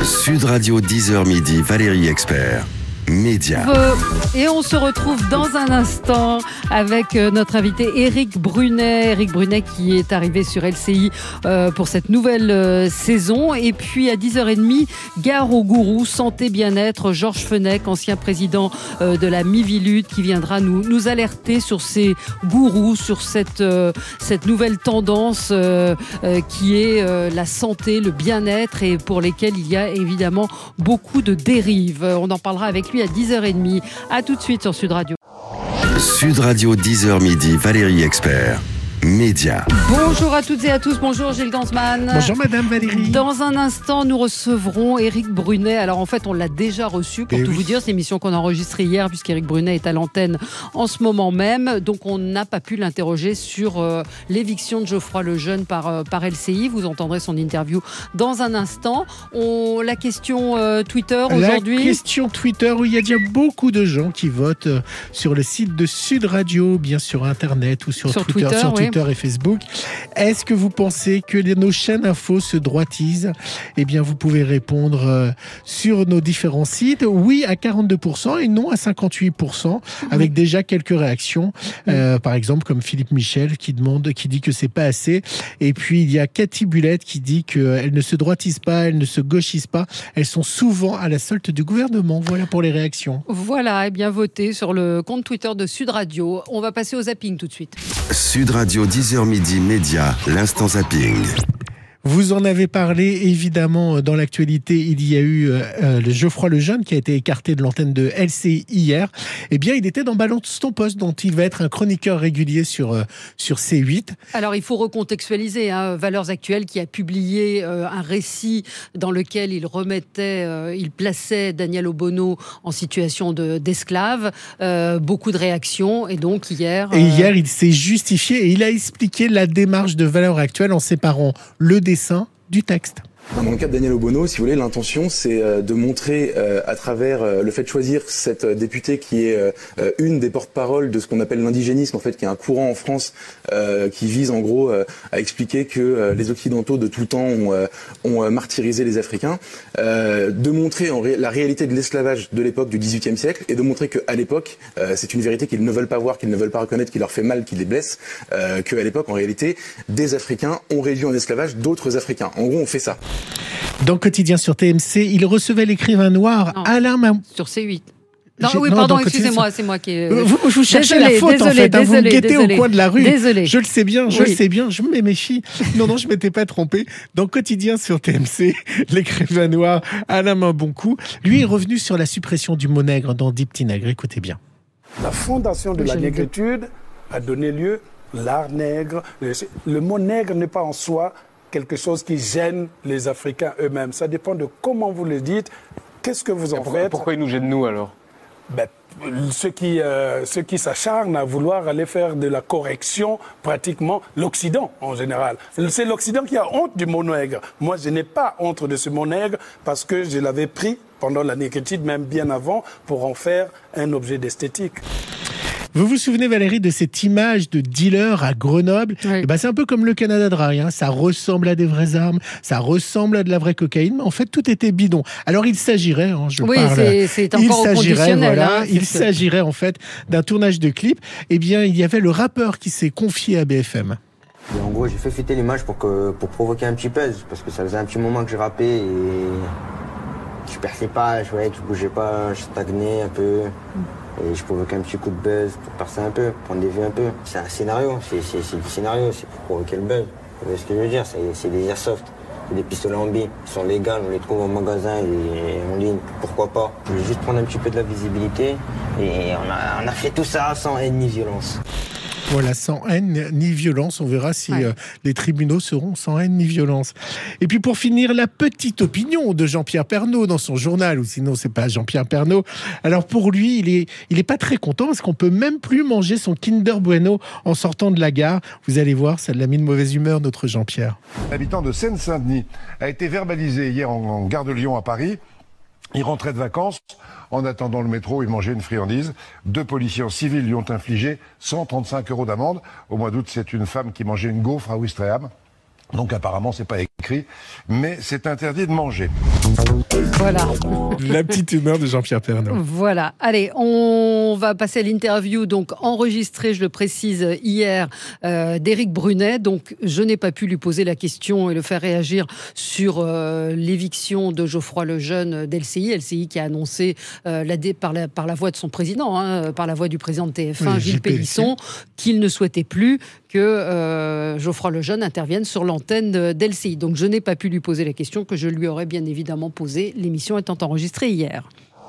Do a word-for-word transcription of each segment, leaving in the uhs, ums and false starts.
Sud Radio dix heures midi, Valérie Expert. Média. Et on se retrouve dans un instant avec notre invité Éric Brunet. Éric Brunet qui est arrivé sur L C I euh, pour cette nouvelle euh, saison. Et puis à dix heures trente, gare au gourou, santé, bien-être. Georges Fenech, ancien président euh, de la Miviludes, qui viendra nous, nous alerter sur ces gourous, sur cette, euh, cette nouvelle tendance euh, euh, qui est euh, la santé, le bien-être et pour lesquels il y a évidemment beaucoup de dérives. On en parlera avec lui à dix heures trente. À tout de suite sur Sud Radio. Sud Radio dix heures midi, Valérie Expert. Média. Bonjour à toutes et à tous, bonjour Gilles Gansman. Bonjour Madame Valérie. Dans un instant, nous recevrons Éric Brunet. Alors en fait, on l'a déjà reçu, pour et tout oui. vous dire, c'est l'émission qu'on a enregistrée hier, puisqu'Éric Brunet est à l'antenne en ce moment même. Donc on n'a pas pu l'interroger sur euh, l'éviction de Geoffroy Lejeune par, euh, par L C I. Vous entendrez son interview dans un instant. On, la question euh, Twitter aujourd'hui. La question Twitter, où il y a déjà beaucoup de gens qui votent sur le site de Sud Radio, bien sur Internet ou sur, sur Twitter, Twitter, sur oui. Twitter et Facebook. Est-ce que vous pensez que les, nos chaînes infos se droitisent ? Eh bien, vous pouvez répondre euh, sur nos différents sites. Oui à quarante-deux pour cent et non à cinquante-huit pour cent, avec mmh. déjà quelques réactions. Euh, mmh. Par exemple, comme Philippe Michel qui demande, qui dit que c'est pas assez. Et puis, il y a Cathy Bulette qui dit qu'elles ne se droitisent pas, elles ne se gauchisent pas. Elles sont souvent à la solde du gouvernement. Voilà pour les réactions. Voilà, et eh bien votez sur le compte Twitter de Sud Radio. On va passer au zapping tout de suite. Sud Radio dix heures midi, Média, l'instant zapping. Vous en avez parlé, évidemment, dans l'actualité. Il y a eu euh, le Geoffroy Lejeune qui a été écarté de l'antenne de L C I hier. Eh bien, il était dans Balance ton poste, dont il va être un chroniqueur régulier sur, euh, sur C huit. Alors, il faut recontextualiser. Hein, Valeurs Actuelles qui a publié euh, un récit dans lequel il remettait, euh, il plaçait Daniel Obono en situation de, d'esclave. Euh, beaucoup de réactions. Et donc, hier... Euh... Et hier, il s'est justifié et il a expliqué la démarche de Valeurs Actuelles en séparant le dessin du texte. Dans le cas de Daniel Obono, si vous voulez, l'intention, c'est de montrer euh, à travers euh, le fait de choisir cette députée qui est euh, une des porte-paroles de ce qu'on appelle l'indigénisme, en fait, qui est un courant en France euh, qui vise en gros euh, à expliquer que euh, les Occidentaux de tout temps ont, euh, ont martyrisé les Africains, euh, de montrer en ré- la réalité de l'esclavage de l'époque du dix-huitième siècle et de montrer qu'à l'époque, euh, c'est une vérité qu'ils ne veulent pas voir, qu'ils ne veulent pas reconnaître, qui leur fait mal, qui les blesse, euh, qu'à l'époque, en réalité, des Africains ont réduit en esclavage d'autres Africains. En gros, on fait ça. Dans Quotidien sur T M C, il recevait l'écrivain noir non, Alain Mam... Sur C huit. Non, oui, non, pardon, excusez-moi, c'est moi qui ai... Vous, vous cherchez désolé, la faute, désolé, en fait. Hein, désolé, vous me guettez désolé, au coin de la rue. Désolé. Je le sais bien, je oui. le sais bien, je me méfie. Non, non, je ne m'étais pas trompé. Dans Quotidien sur T M C, l'écrivain noir Alain Mambonkou, lui est revenu sur la suppression du mot nègre dans Dix petits nègres. Écoutez bien. La fondation de la négritude a donné lieu à l'art nègre. Le mot nègre n'est pas en soi quelque chose qui gêne les Africains eux-mêmes. Ça dépend de comment vous le dites, qu'est-ce que vous en pourquoi, faites. Pourquoi ils nous gênent, nous, alors ? ben, ceux qui, euh, ceux qui s'acharnent à vouloir aller faire de la correction, pratiquement l'Occident en général. C'est l'Occident qui a honte du mot nègre. Moi, je n'ai pas honte de ce mot nègre parce que je l'avais pris pendant la négritude, même bien avant, pour en faire un objet d'esthétique. Vous vous souvenez, Valérie, de cette image de dealer à Grenoble ? Oui. Et ben, c'est un peu comme le Canada Dry. Hein. Ça ressemble à des vraies armes, ça ressemble à de la vraie cocaïne, mais en fait, tout était bidon. Alors, il s'agirait, hein, je oui, parle... c'est, c'est encore il au s'agirait, voilà, hein, il s'agirait, en fait, d'un tournage de clip. Eh bien, il y avait le rappeur qui s'est confié à B F M. Et en gros, j'ai fait fuiter l'image pour, que, pour provoquer un petit buzz, parce que ça faisait un petit moment que je rappais et je perçais pas, je voyais que je bougeais pas, je stagnais un peu. Et je provoquais un petit coup de buzz pour percer un peu, prendre des vues un peu. C'est un scénario, c'est, c'est, c'est du scénario, c'est pour provoquer le buzz. Vous voyez ce que je veux dire, c'est, c'est des airsoft, c'est des pistolets en billes. Ils sont légaux, on les trouve en magasin et en ligne, pourquoi pas. Je voulais juste prendre un petit peu de la visibilité et on a, on a fait tout ça sans haine ni violence. Voilà, sans haine ni violence. On verra si ouais. euh, les tribunaux seront sans haine ni violence. Et puis pour finir, la petite opinion de Jean-Pierre Pernaut dans son journal, ou sinon c'est pas Jean-Pierre Pernaut. Alors pour lui, il est, il est pas très content parce qu'on peut même plus manger son Kinder Bueno en sortant de la gare. Vous allez voir, ça l'a mis de mauvaise humeur, notre Jean-Pierre. L'habitant de Seine-Saint-Denis a été verbalisé hier en, en gare de Lyon à Paris. Il rentrait de vacances. En attendant le métro, il mangeait une friandise. Deux policiers en civil lui ont infligé cent trente-cinq euros d'amende. Au mois d'août, c'est une femme qui mangeait une gaufre à Ouistreham. Donc apparemment, c'est pas écrit. écrit, mais c'est interdit de manger. Voilà. La petite humeur de Jean-Pierre Pernaut. Voilà. Allez, on va passer à l'interview, donc enregistrée, je le précise, hier, euh, d'Éric Brunet. Donc, je n'ai pas pu lui poser la question et le faire réagir sur euh, l'éviction de Geoffroy Lejeune d'L C I. L C I qui a annoncé euh, la dé- par, la, par la voix de son président, hein, par la voix du président de T F un, Oui, Gilles Gilles Pélisson, qu'il ne souhaitait plus que euh, Geoffroy Lejeune intervienne sur l'antenne d'L C I. Donc, je n'ai pas pu lui poser la question que je lui aurais bien évidemment posée, l'émission étant enregistrée hier.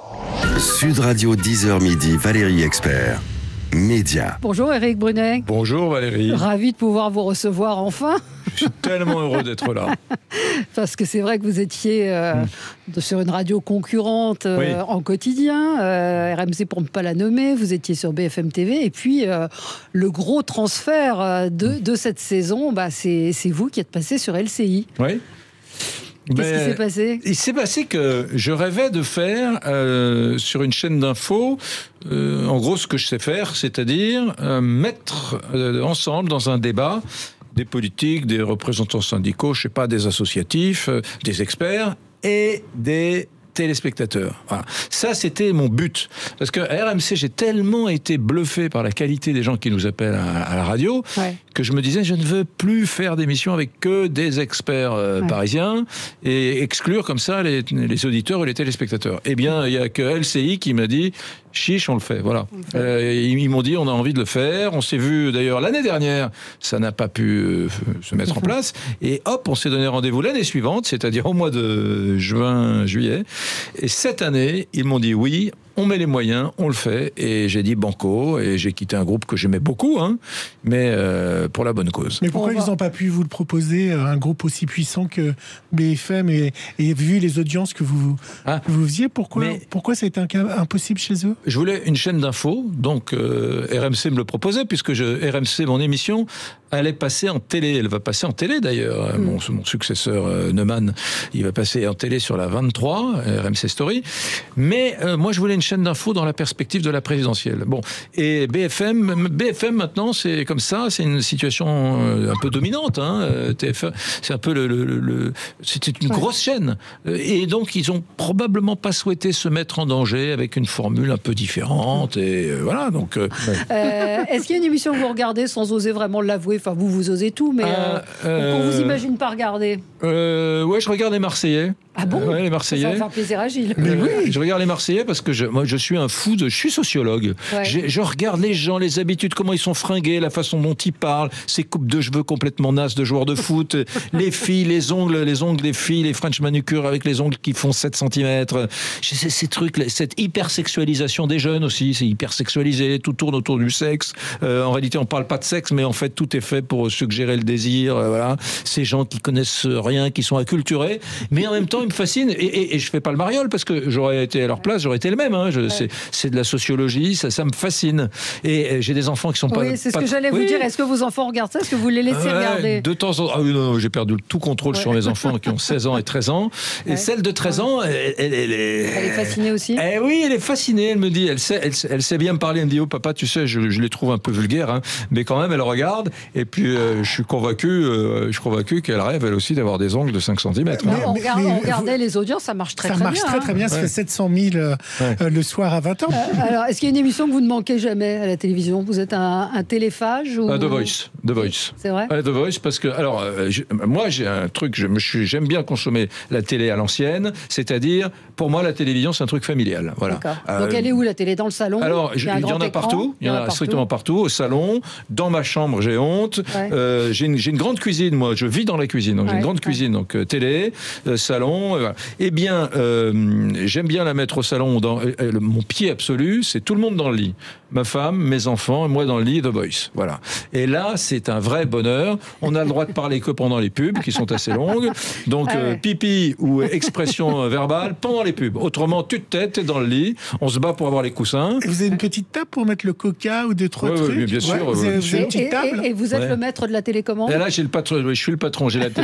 Sud Radio dix heures midi, Valérie Expert. Média. Bonjour Éric Brunet. Bonjour Valérie. Ravi de pouvoir vous recevoir enfin. Je suis tellement heureux d'être là. Parce que c'est vrai que vous étiez euh, mmh. sur une radio concurrente euh, oui. en quotidien, euh, R M C pour ne pas la nommer, vous étiez sur B F M T V, et puis euh, le gros transfert de, de cette saison, bah, c'est, c'est vous qui êtes passé sur L C I. Oui. Qu'est-ce Mais qui s'est passé ? Il s'est passé que je rêvais de faire euh, sur une chaîne d'infos, euh, en gros ce que je sais faire, c'est-à-dire euh, mettre euh, ensemble dans un débat des politiques, des représentants syndicaux, je sais pas, des associatifs, euh, des experts et des téléspectateurs. Voilà. Ça, c'était mon but. Parce que à R M C, j'ai tellement été bluffé par la qualité des gens qui nous appellent à, à la radio, ouais. que je me disais, je ne veux plus faire d'émissions avec que des experts euh, ouais. parisiens et exclure comme ça les, les auditeurs et les téléspectateurs. Eh bien, il n'y a que L C I qui m'a dit, chiche, on le fait. Voilà. Okay. Euh, ils, ils m'ont dit, on a envie de le faire. On s'est vu d'ailleurs l'année dernière, ça n'a pas pu euh, se mettre en place. Et hop, on s'est donné rendez-vous l'année suivante, c'est-à-dire au mois de juin, juillet. Et cette année, ils m'ont dit oui, on met les moyens, on le fait. Et j'ai dit banco, et j'ai quitté un groupe que j'aimais beaucoup, hein, mais euh, pour la bonne cause. Mais pourquoi on ils va... n'ont pas pu vous le proposer, un groupe aussi puissant que B F M, et, et vu les audiences que vous, ah, que vous faisiez, pourquoi, mais... pourquoi ça a été impossible chez eux ? Je voulais une chaîne d'infos, donc euh, R M C me le proposait, puisque je, R M C, mon émission, allait passer en télé. Elle va passer en télé d'ailleurs. Mm. Mon, mon successeur euh, Neumann, il va passer en télé sur la vingt-trois, R M C Story. Mais euh, moi, je voulais une chaîne d'infos dans la perspective de la présidentielle. Bon, et B F M, B F M maintenant, c'est comme ça, c'est une situation euh, un peu dominante. Hein, T F un, c'est un peu le, le, le c'était une ouais. grosse chaîne. Et donc, ils ont probablement pas souhaité se mettre en danger avec une formule un peu différente. Et euh, voilà. Donc, euh, ouais. euh, est-ce qu'il y a une émission que vous regardez sans oser vraiment l'avouer ? Enfin, vous, vous osez tout, mais euh, euh, on vous imagine pas regarder. Euh, ouais, je regarde les Marseillais. Ah bon ? Ouais, les Marseillais. Ça va faire plaisir à Gilles. Mais oui. Je regarde les Marseillais parce que je, moi, je suis un fou de, je suis sociologue. Ouais. Je, je regarde les gens, les habitudes, comment ils sont fringués, la façon dont ils parlent, ces coupes de cheveux complètement nasses de joueurs de foot, les filles, les ongles, les ongles des filles, les French manucure avec les ongles qui font sept centimètres. Ces, ces trucs, cette hypersexualisation des jeunes aussi, c'est hypersexualisé, tout tourne autour du sexe. Euh, en réalité, on parle pas de sexe, mais en fait, tout est fait pour suggérer le désir. Euh, voilà. Ces gens qui connaissent rien, qui sont acculturés, mais en même temps, ils me fascinent. Et, et, et je fais pas le mariole parce que j'aurais été à leur place, j'aurais été le même. Hein. Je, ouais. c'est, c'est de la sociologie, ça, ça me fascine. Et, et j'ai des enfants qui sont pas. Oui, c'est pas, ce que j'allais oui. vous dire. Est-ce que vos enfants regardent ça ? Est-ce que vous les laissez ouais, regarder ? De temps en temps. Ah oui, non, non, j'ai perdu tout contrôle ouais. sur mes enfants qui ont seize ans et treize ans. Et ouais. celle de treize ans, elle, elle, elle est. Elle est fascinée aussi ? Eh oui, elle est fascinée. Elle me dit, elle sait, elle, elle sait bien me parler. Elle me dit, oh papa, tu sais, je, je les trouve un peu vulgaires, hein, mais quand même, elle regarde. Et puis, euh, je suis convaincu, euh, je suis convaincu qu'elle rêve elle aussi d'avoir des ongles de cinq centimètres. Mais, hein. on, regarde, on regardait les audiences, ça marche très ça très marche bien. Ça marche très très bien. Ça ouais. fait sept cent mille euh, ouais. euh, le soir à vingt ans. Euh, alors, est-ce qu'il y a une émission que vous ne manquez jamais à la télévision ? Vous êtes un, un téléphage ou... ah, The Voice. The Voice. C'est vrai ? ouais, The Voice, parce que, alors, euh, je, moi, j'ai un truc, je me suis, j'aime bien consommer la télé à l'ancienne, c'est-à-dire, pour moi, la télévision, c'est un truc familial. Voilà. Euh, Donc, elle est où, la télé ? Dans le salon ? Alors, il y, il y en a partout. Il y en a, a strictement partout. Au salon, dans ma chambre, j'ai honte. Ouais. Euh, j'ai, une, j'ai une grande cuisine, moi. Je vis dans la cuisine. Donc, ouais, j'ai une grande ouais. cuisine. Donc, euh, télé, euh, salon. Euh, voilà. Eh bien, euh, j'aime bien la mettre au salon. Dans, euh, euh, mon pied absolu, c'est tout le monde dans le lit. Ma femme, mes enfants, moi dans le lit, The Voice. Voilà. Et là, c'est un vrai bonheur. On a le droit de parler que pendant les pubs, qui sont assez longues. Donc, ah ouais. euh, pipi ou expression verbale pendant les pubs. Autrement, tu te têtes, t'es dans le lit. On se bat pour avoir les coussins. Et vous avez une petite table pour mettre le coca ou deux, trois ouais, trucs oui, bien sûr. Ouais, vous avez, ouais. vous avez une petite table et, et, et vous êtes ouais. le maître de la télécommande ? Et là, j'ai le patron, je suis le patron, j'ai la télécommande à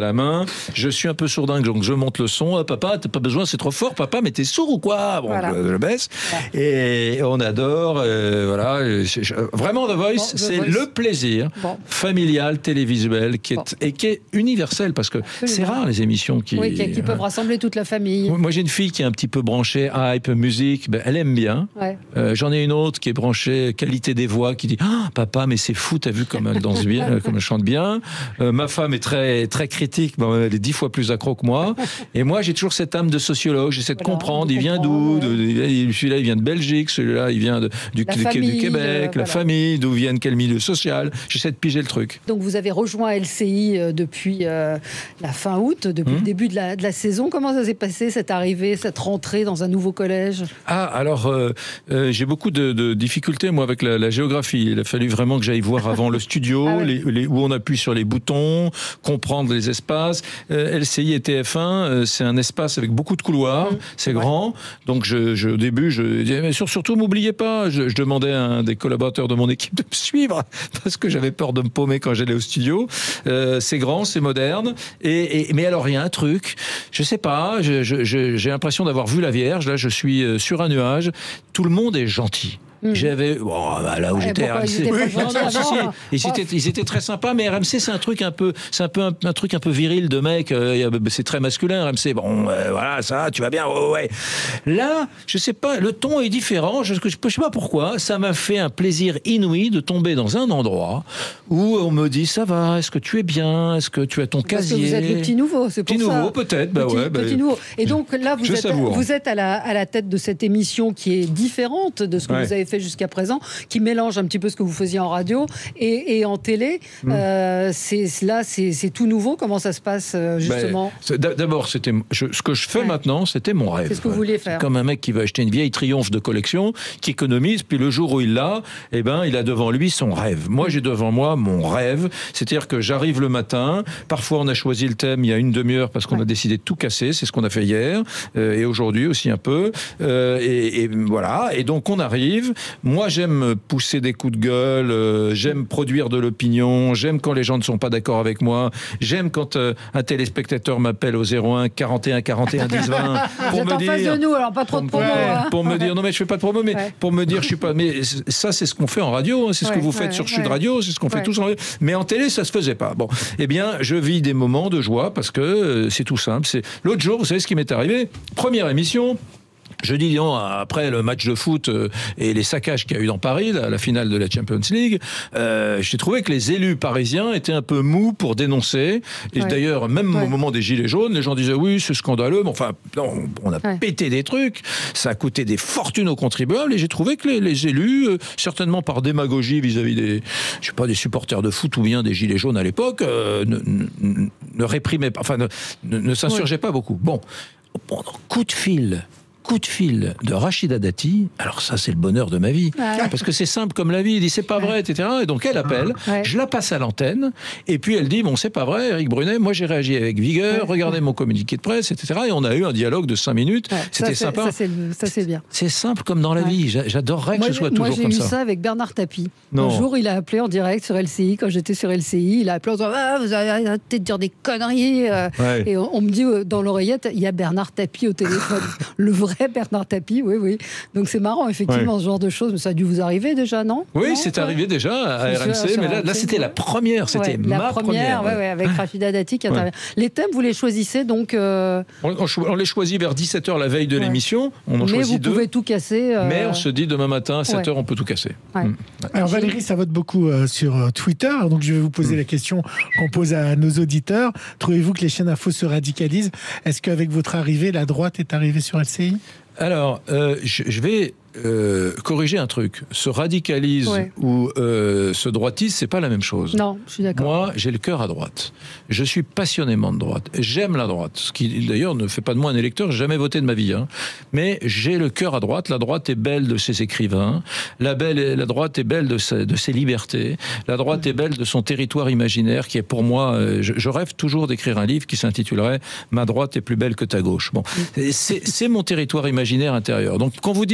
la main. Je suis un peu sourdingue, donc je monte le son. Ah, papa, t'as pas besoin, c'est trop fort, papa, mais t'es sourd ou quoi? Bon, Voilà. je, je baisse. Voilà. Et on adore, euh, voilà. Je- je- vraiment, The Voice, Bon, The c'est Voice. le plaisir Bon. familial, télévisuel, qui est, Bon. et qui est universel, parce que c'est rare les émissions qui... Oui, qui, qui peuvent rassembler toute la famille. Moi, j'ai une fille qui est un petit peu branchée hype, musique, ben, elle aime bien. Ouais. Euh, j'en ai une autre qui est branchée qualité des voix, qui dit ah, papa, mais c'est fou, t'as vu comme elle danse bien, euh, comme elle chante bien. Euh, ma femme est très très critique, bon, elle est dix fois plus accro que moi. Et moi, j'ai toujours cette âme de sociologue. J'essaie de Voilà, comprendre. de Il vient comprendre, d'où? de- Celui-là, il vient de Belgique. Celui-là, il vient de, du, La du- du famille, Québec. euh, La voilà. famille, d'où viennent, quel milieu social. J'essaie de piger le truc. Donc vous avez rejoint L C I euh, depuis euh, la fin août, depuis Mmh. le début de la, de la saison. Comment ça s'est passé, cette arrivée, cette rentrée dans un nouveau collège? Ah, alors, euh, euh, j'ai beaucoup de, de difficultés, moi, avec la, la géographie. Il a fallu vraiment que j'aille voir avant le studio, Ah ouais. les, les- où on appuie sur les boutons, comprendre les espaces. Euh, L C I et T F un, euh, c'est un espace avec beaucoup de couloirs, Mmh. c'est Ouais. grand. Donc, je, je, au début, je disais, mais sur- surtout, m'oubliez pas. Je, je demandais à un des collaborateurs de mon équipe de me suivre, parce que j'avais peur de me paumer quand j'allais au studio. Euh, c'est grand, c'est moderne. Et, et, mais alors, il y a un truc, je sais pas, je- je- je- j'ai l'impression d'avoir vu la Vierge. Là, je suis euh, sur un nuage. Tout le monde est gentil. J'avais bon, bah, là où Ouais, j'étais pourquoi R M ils C. étaient pas Oui, gentils non, si, si, avant, ils, hein. étaient, ils étaient très sympas, mais R M C c'est un truc un peu, c'est un peu un, un truc un peu viril de mec. euh, c'est très masculin R M C. Bon, euh, voilà, ça, tu vas bien, ouais, ouais. Là, je sais pas, le ton est différent. Je, je, je sais pas pourquoi. Ça m'a fait un plaisir inouï de tomber dans un endroit où on me dit ça va, est-ce que tu es bien, est-ce que tu as ton Parce que casier. vous êtes le petit nouveau, c'est pour Petit ça. nouveau, peut-être, bah petit, ouais, bah, petit nouveau. Et donc là, vous je êtes, savoure. vous êtes à la, à la tête de cette émission qui est différente de ce que Ouais. vous avez fait jusqu'à présent, qui mélange un petit peu ce que vous faisiez en radio et, et en télé. Mm. Euh, c'est, là, c'est, c'est tout nouveau. Comment ça se passe, euh, justement? Ben, c'est- d'a- D'abord, c'était je- ce que je fais Ouais. maintenant, c'était mon rêve. C'est ce que vous vouliez faire. C'est comme un mec qui veut acheter une vieille Triomphe de collection, qui économise, puis le jour où il l'a, eh ben, il a devant lui son rêve. Moi, j'ai devant moi mon rêve, c'est-à-dire que j'arrive le matin. Parfois, on a choisi le thème il y a une demi-heure parce qu'on Ouais. a décidé de tout casser. C'est ce qu'on a fait hier euh, et aujourd'hui aussi un peu. Euh, et, et voilà. Et donc, on arrive. Moi, j'aime pousser des coups de gueule. euh, j'aime produire de l'opinion. J'aime quand les gens ne sont pas d'accord avec moi. J'aime quand euh, un téléspectateur m'appelle au zéro un quarante et un quarante et un dix vingt Vous pour êtes me en face de dire nous, alors pas trop de pour, promos. me- hein. pour me dire non mais je fais pas de promo, mais Ouais. pour me dire je suis pas, mais ça c'est ce qu'on fait en radio, hein, c'est ce Ouais, que vous faites ouais, sur Chute ouais. Radio, c'est ce qu'on Ouais. fait tous en radio, mais en télé ça se faisait pas. Bon, eh bien je vis des moments de joie parce que euh, c'est tout simple. C'est l'autre jour, vous savez ce qui m'est arrivé, première émission. Je dis, non, après le match de foot euh, et les saccages qu'il y a eu dans Paris, la, la finale de la Champions League, euh, j'ai trouvé que les élus parisiens étaient un peu mous pour dénoncer. Et Ouais. d'ailleurs, même Ouais. au moment des Gilets jaunes, les gens disaient, oui, c'est scandaleux, mais enfin, non, on a Ouais. pété des trucs, ça a coûté des fortunes aux contribuables, et j'ai trouvé que les, les élus, euh, certainement par démagogie vis-à-vis des, je sais pas, des supporters de foot ou bien des Gilets jaunes à l'époque, euh, ne, ne, ne réprimaient pas, enfin, ne, ne, ne s'insurgeaient pas beaucoup. Bon, pendant coup de fil, coup de fil de Rachida Dati, alors ça c'est le bonheur de ma vie, Ouais. parce que c'est simple comme la vie, il dit c'est pas vrai, et cetera. Et donc elle appelle, Ouais. je la passe à l'antenne, et puis elle dit bon c'est pas vrai, Éric Brunet, moi j'ai réagi avec vigueur, Ouais. regardez mon communiqué de presse, et cetera. Et on a eu un dialogue de cinq minutes, Ouais, c'était ça, c'est- sympa. Ça, c'est, le- ça, c'est bien. C'est simple comme dans la Ouais. vie, J'a- j'adorerais que Moi, ce soit j'ai- moi, toujours j'ai comme eu ça. ça avec Bernard Tapie. Non. Un jour, il a appelé en direct sur L C I, quand j'étais sur L C I, il a appelé en disant ah, vous avez arrêté de dire des conneries. euh. Ouais. Et on, on me dit euh, dans l'oreillette, il y a Bernard Tapie au téléphone. Le vrai Bernard Tapie, oui, oui. Donc c'est marrant, effectivement, ce genre de choses. Mais ça a dû vous arriver déjà, non? Oui, Non, c'est ouais. arrivé déjà à Sur- R M C, sur mais là, R M C, là c'était ouais. la première, c'était Ouais, ma la première, ouais, ouais. ouais, avec Rachida Dati qui Ouais. intervient. Les thèmes, vous les choisissez donc, euh, On, on cho- on les choisit vers dix-sept heures la veille de Ouais. l'émission, on en mais choisit vous deux. pouvez tout casser. euh, Mais on se dit demain matin à sept heures, on peut tout casser. Ouais. Mm. Alors Valérie, ça vote beaucoup euh, sur euh, Twitter, donc je vais vous poser la question qu'on pose à nos auditeurs. Trouvez-vous que les chaînes info se radicalisent? Est-ce qu'avec votre arrivée, la droite est arrivée sur L C I? Alors, euh, je, je vais euh, corriger un truc. Se radicalise Ouais. ou euh, se droitise, c'est pas la même chose. Non, je suis d'accord. Moi, j'ai le cœur à droite. Je suis passionnément de droite. J'aime la droite. Ce qui, d'ailleurs, ne fait pas de moi un électeur. J'ai jamais voté de ma vie. Hein. Mais j'ai le cœur à droite. La droite est belle de ses écrivains. La, belle, la droite est belle de, sa, de ses libertés. La droite est belle de son territoire imaginaire qui est pour moi... euh, je, je rêve toujours d'écrire un livre qui s'intitulerait « Ma droite est plus belle que ta gauche ». Bon, c'est, c'est mon territoire imaginaire intérieur. Donc, quand vous dites se radicaliser,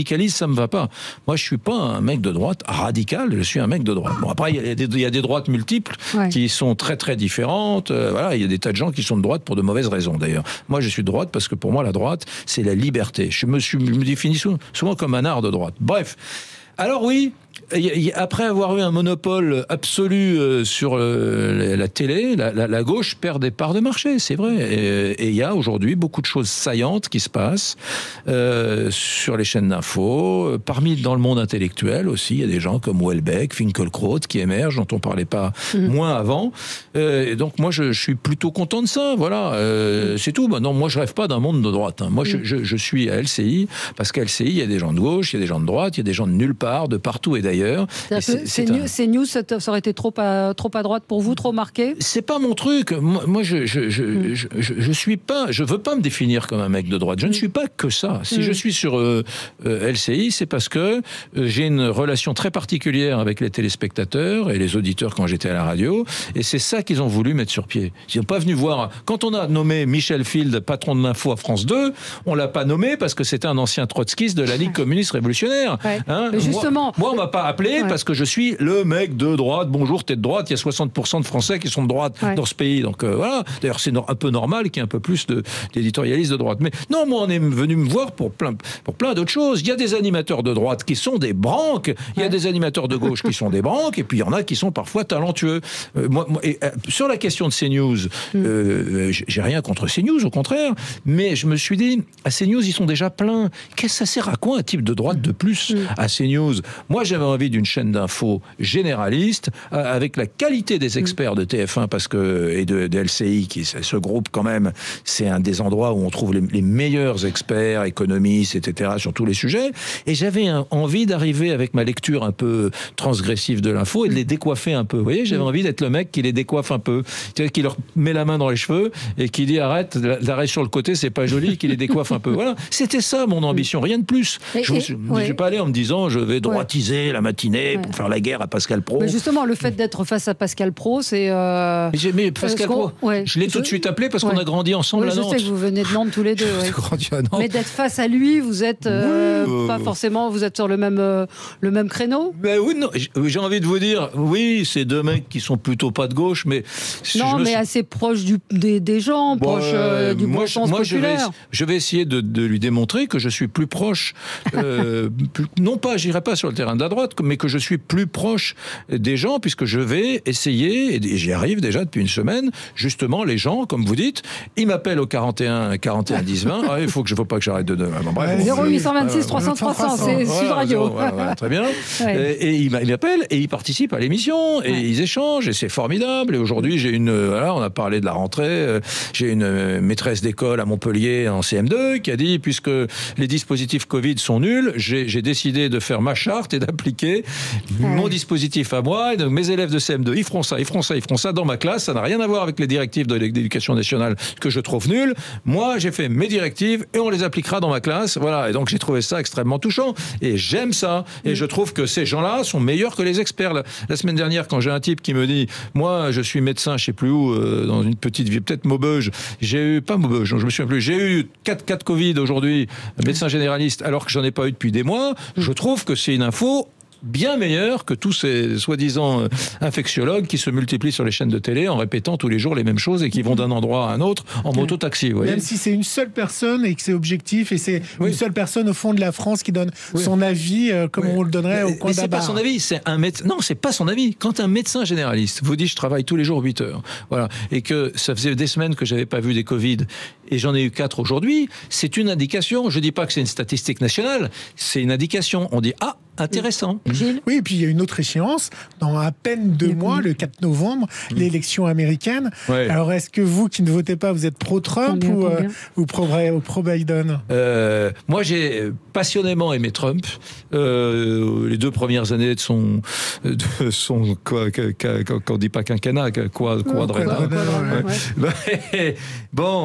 radicalisme, ça me va pas. Moi, je suis pas un mec de droite radical, je suis un mec de droite. Bon, après, il y a des, il y a des droites multiples ouais. qui sont très très différentes. Euh, voilà, il y a des tas de gens qui sont de droite pour de mauvaises raisons d'ailleurs. Moi, je suis de droite parce que pour moi, la droite, c'est la liberté. Je me, suis, je me définis souvent, souvent comme un art de droite. Bref. Alors oui, après avoir eu un monopole absolu sur la télé, la, la, la gauche perd des parts de marché, c'est vrai. Et il y a aujourd'hui beaucoup de choses saillantes qui se passent euh, sur les chaînes d'infos. Parmi dans le monde intellectuel aussi, il y a des gens comme Houellebecq, Finkielkraut qui émergent, dont on parlait pas mmh. moins avant. Euh, et donc moi, je, je suis plutôt content de ça. Voilà, euh, mmh. c'est tout. Bah, non, moi, je rêve pas d'un monde de droite. Hein. Moi, mmh. je, je, je suis à L C I parce qu'à L C I, il y a des gens de gauche, il y a des gens de droite, il y a des gens de nulle part, de partout et d'ailleurs. C'est, c'est, c'est, un... c'est news, ça aurait été trop à, trop à droite pour vous, trop marqué? C'est pas mon truc. Moi, moi je, je, je, mm. je, je, je suis pas, je veux pas me définir comme un mec de droite. Je mm. ne suis pas que ça. Si mm. je suis sur euh, euh, L C I, c'est parce que euh, j'ai une relation très particulière avec les téléspectateurs et les auditeurs quand j'étais à la radio. Et c'est ça qu'ils ont voulu mettre sur pied. Ils n'ont pas venu voir. Quand on a nommé Michel Field, patron de l'info à France deux, on l'a pas nommé parce que c'était un ancien trotskiste de la Ligue communiste révolutionnaire. Ouais. Hein, Mais justement, moi, moi, on m'a pas appelé ouais. parce que je suis le mec de droite. Bonjour, t'es de droite. Il y a soixante pour cent de Français qui sont de droite ouais. dans ce pays. Donc euh, voilà. D'ailleurs, c'est un peu normal qu'il y ait un peu plus de, d'éditorialistes de droite. Mais non, moi, on est venu me voir pour plein, pour plein d'autres choses. Il y a des animateurs de droite qui sont des branques. Il y a ouais. des animateurs de gauche qui sont des branques. Et puis, il y en a qui sont parfois talentueux. Euh, moi, moi et, euh, sur la question de CNews, mm. euh, j'ai rien contre CNews, au contraire. Mais je me suis dit, à CNews, ils sont déjà pleins. Qu'est-ce que ça sert à quoi un type de droite de plus mm. à CNews? Moi, j'avais envie d'une chaîne d'infos généraliste, euh, avec la qualité des experts de T F un parce que, et de, de L C I, qui ce groupe quand même, c'est un des endroits où on trouve les, les meilleurs experts, économistes, et cetera, sur tous les sujets. Et j'avais un, envie d'arriver avec ma lecture un peu transgressive de l'info et de les décoiffer un peu. Vous voyez, j'avais envie d'être le mec qui les décoiffe un peu, qui leur met la main dans les cheveux et qui dit arrête, l'arrêt sur le côté, c'est pas joli, qui les décoiffe un peu. Voilà, c'était ça mon ambition, rien de plus. Et, je ne ouais. vais pas aller en me disant je vais droitiser ouais. la matinée ouais. pour faire la guerre à Pascal Praud. Mais justement, le fait d'être face à Pascal Praud, c'est... Euh... Mais, mais Pascal Praud, ouais. je l'ai je... tout de suite appelé parce ouais. qu'on a grandi ensemble ouais, à Nantes. Je sais que vous venez de Nantes tous les deux. Ouais. grandi à Nantes. Mais d'être face à lui, vous êtes euh, oui, euh... pas forcément, vous êtes sur le même, euh, le même créneau. Ben oui, non, j'ai envie de vous dire, oui, c'est deux mecs qui sont plutôt pas de gauche, mais... Non, mais suis... assez proches du, des, des gens, bon, proches euh, du bon sens moi, populaire. Je vais, je vais essayer de, de lui démontrer que je suis plus proche, euh, plus, non pas, j'irai pas sur le terrain de la droite, mais que je suis plus proche des gens, puisque je vais essayer, et j'y arrive déjà depuis une semaine, justement, les gens, comme vous dites, ils m'appellent au quarante et un dix vingt, ah, il faut que je faut pas que j'arrête de... Bon, bref, zéro huit cent vingt-six trois cents trois cents, c'est voilà, Sud Radio. Voilà, voilà, très bien. Ouais. Et, et ils m'appellent et ils participent à l'émission, et ouais. ils échangent, et c'est formidable. Et aujourd'hui, j'ai une... Voilà, on a parlé de la rentrée, j'ai une maîtresse d'école à Montpellier en C M deux qui a dit, puisque les dispositifs Covid sont nuls, j'ai, j'ai décidé de faire ma charte et d'appliquer ouais. mon dispositif à moi, et donc mes élèves de C M deux, ils feront ça, ils feront ça, ils feront ça dans ma classe, ça n'a rien à voir avec les directives de l'éducation nationale que je trouve nulles. Moi, j'ai fait mes directives et on les appliquera dans ma classe, voilà, et donc j'ai trouvé ça extrêmement touchant, et j'aime ça, et je trouve que ces gens-là sont meilleurs que les experts. La, la semaine dernière, quand j'ai un type qui me dit, moi, je suis médecin, je sais plus où, euh, dans une petite ville, peut-être Maubeuge, j'ai eu, pas Maubeuge, non, je me souviens plus, j'ai eu quatre cas de Covid aujourd'hui, médecin généraliste, alors que j'en ai pas eu depuis des mois, je trouve que c'est une info bien meilleur que tous ces soi-disant euh, infectiologues qui se multiplient sur les chaînes de télé en répétant tous les jours les mêmes choses et qui vont d'un endroit à un autre en moto-taxi. Vous voyez. Même si c'est une seule personne et que c'est objectif et c'est oui. une seule personne au fond de la France qui donne oui. son avis euh, comme oui. on le donnerait mais, au coin mais d'un c'est bar. pas son avis, c'est un médecin. Non, c'est pas son avis. Quand un médecin généraliste vous dit je travaille tous les jours huit heures, voilà, et que ça faisait des semaines que j'avais pas vu des Covid et j'en ai eu quatre aujourd'hui, c'est une indication. Je dis pas que c'est une statistique nationale, c'est une indication. On dit ah, intéressant. Gilles. Oui, et puis il y a une autre échéance, dans à peine deux mois, le quatre novembre, mmh. l'élection américaine. Ouais. Alors, est-ce que vous, qui ne votez pas, vous êtes pro-Trump combien, ou, combien euh, ou pro, pro-Biden euh, Moi, j'ai passionnément aimé Trump. Euh, les deux premières années de son... De son quoi, qu'on ne dit pas quinquennat, quoi, quadriennat. Ouais, ouais. Bon, sauf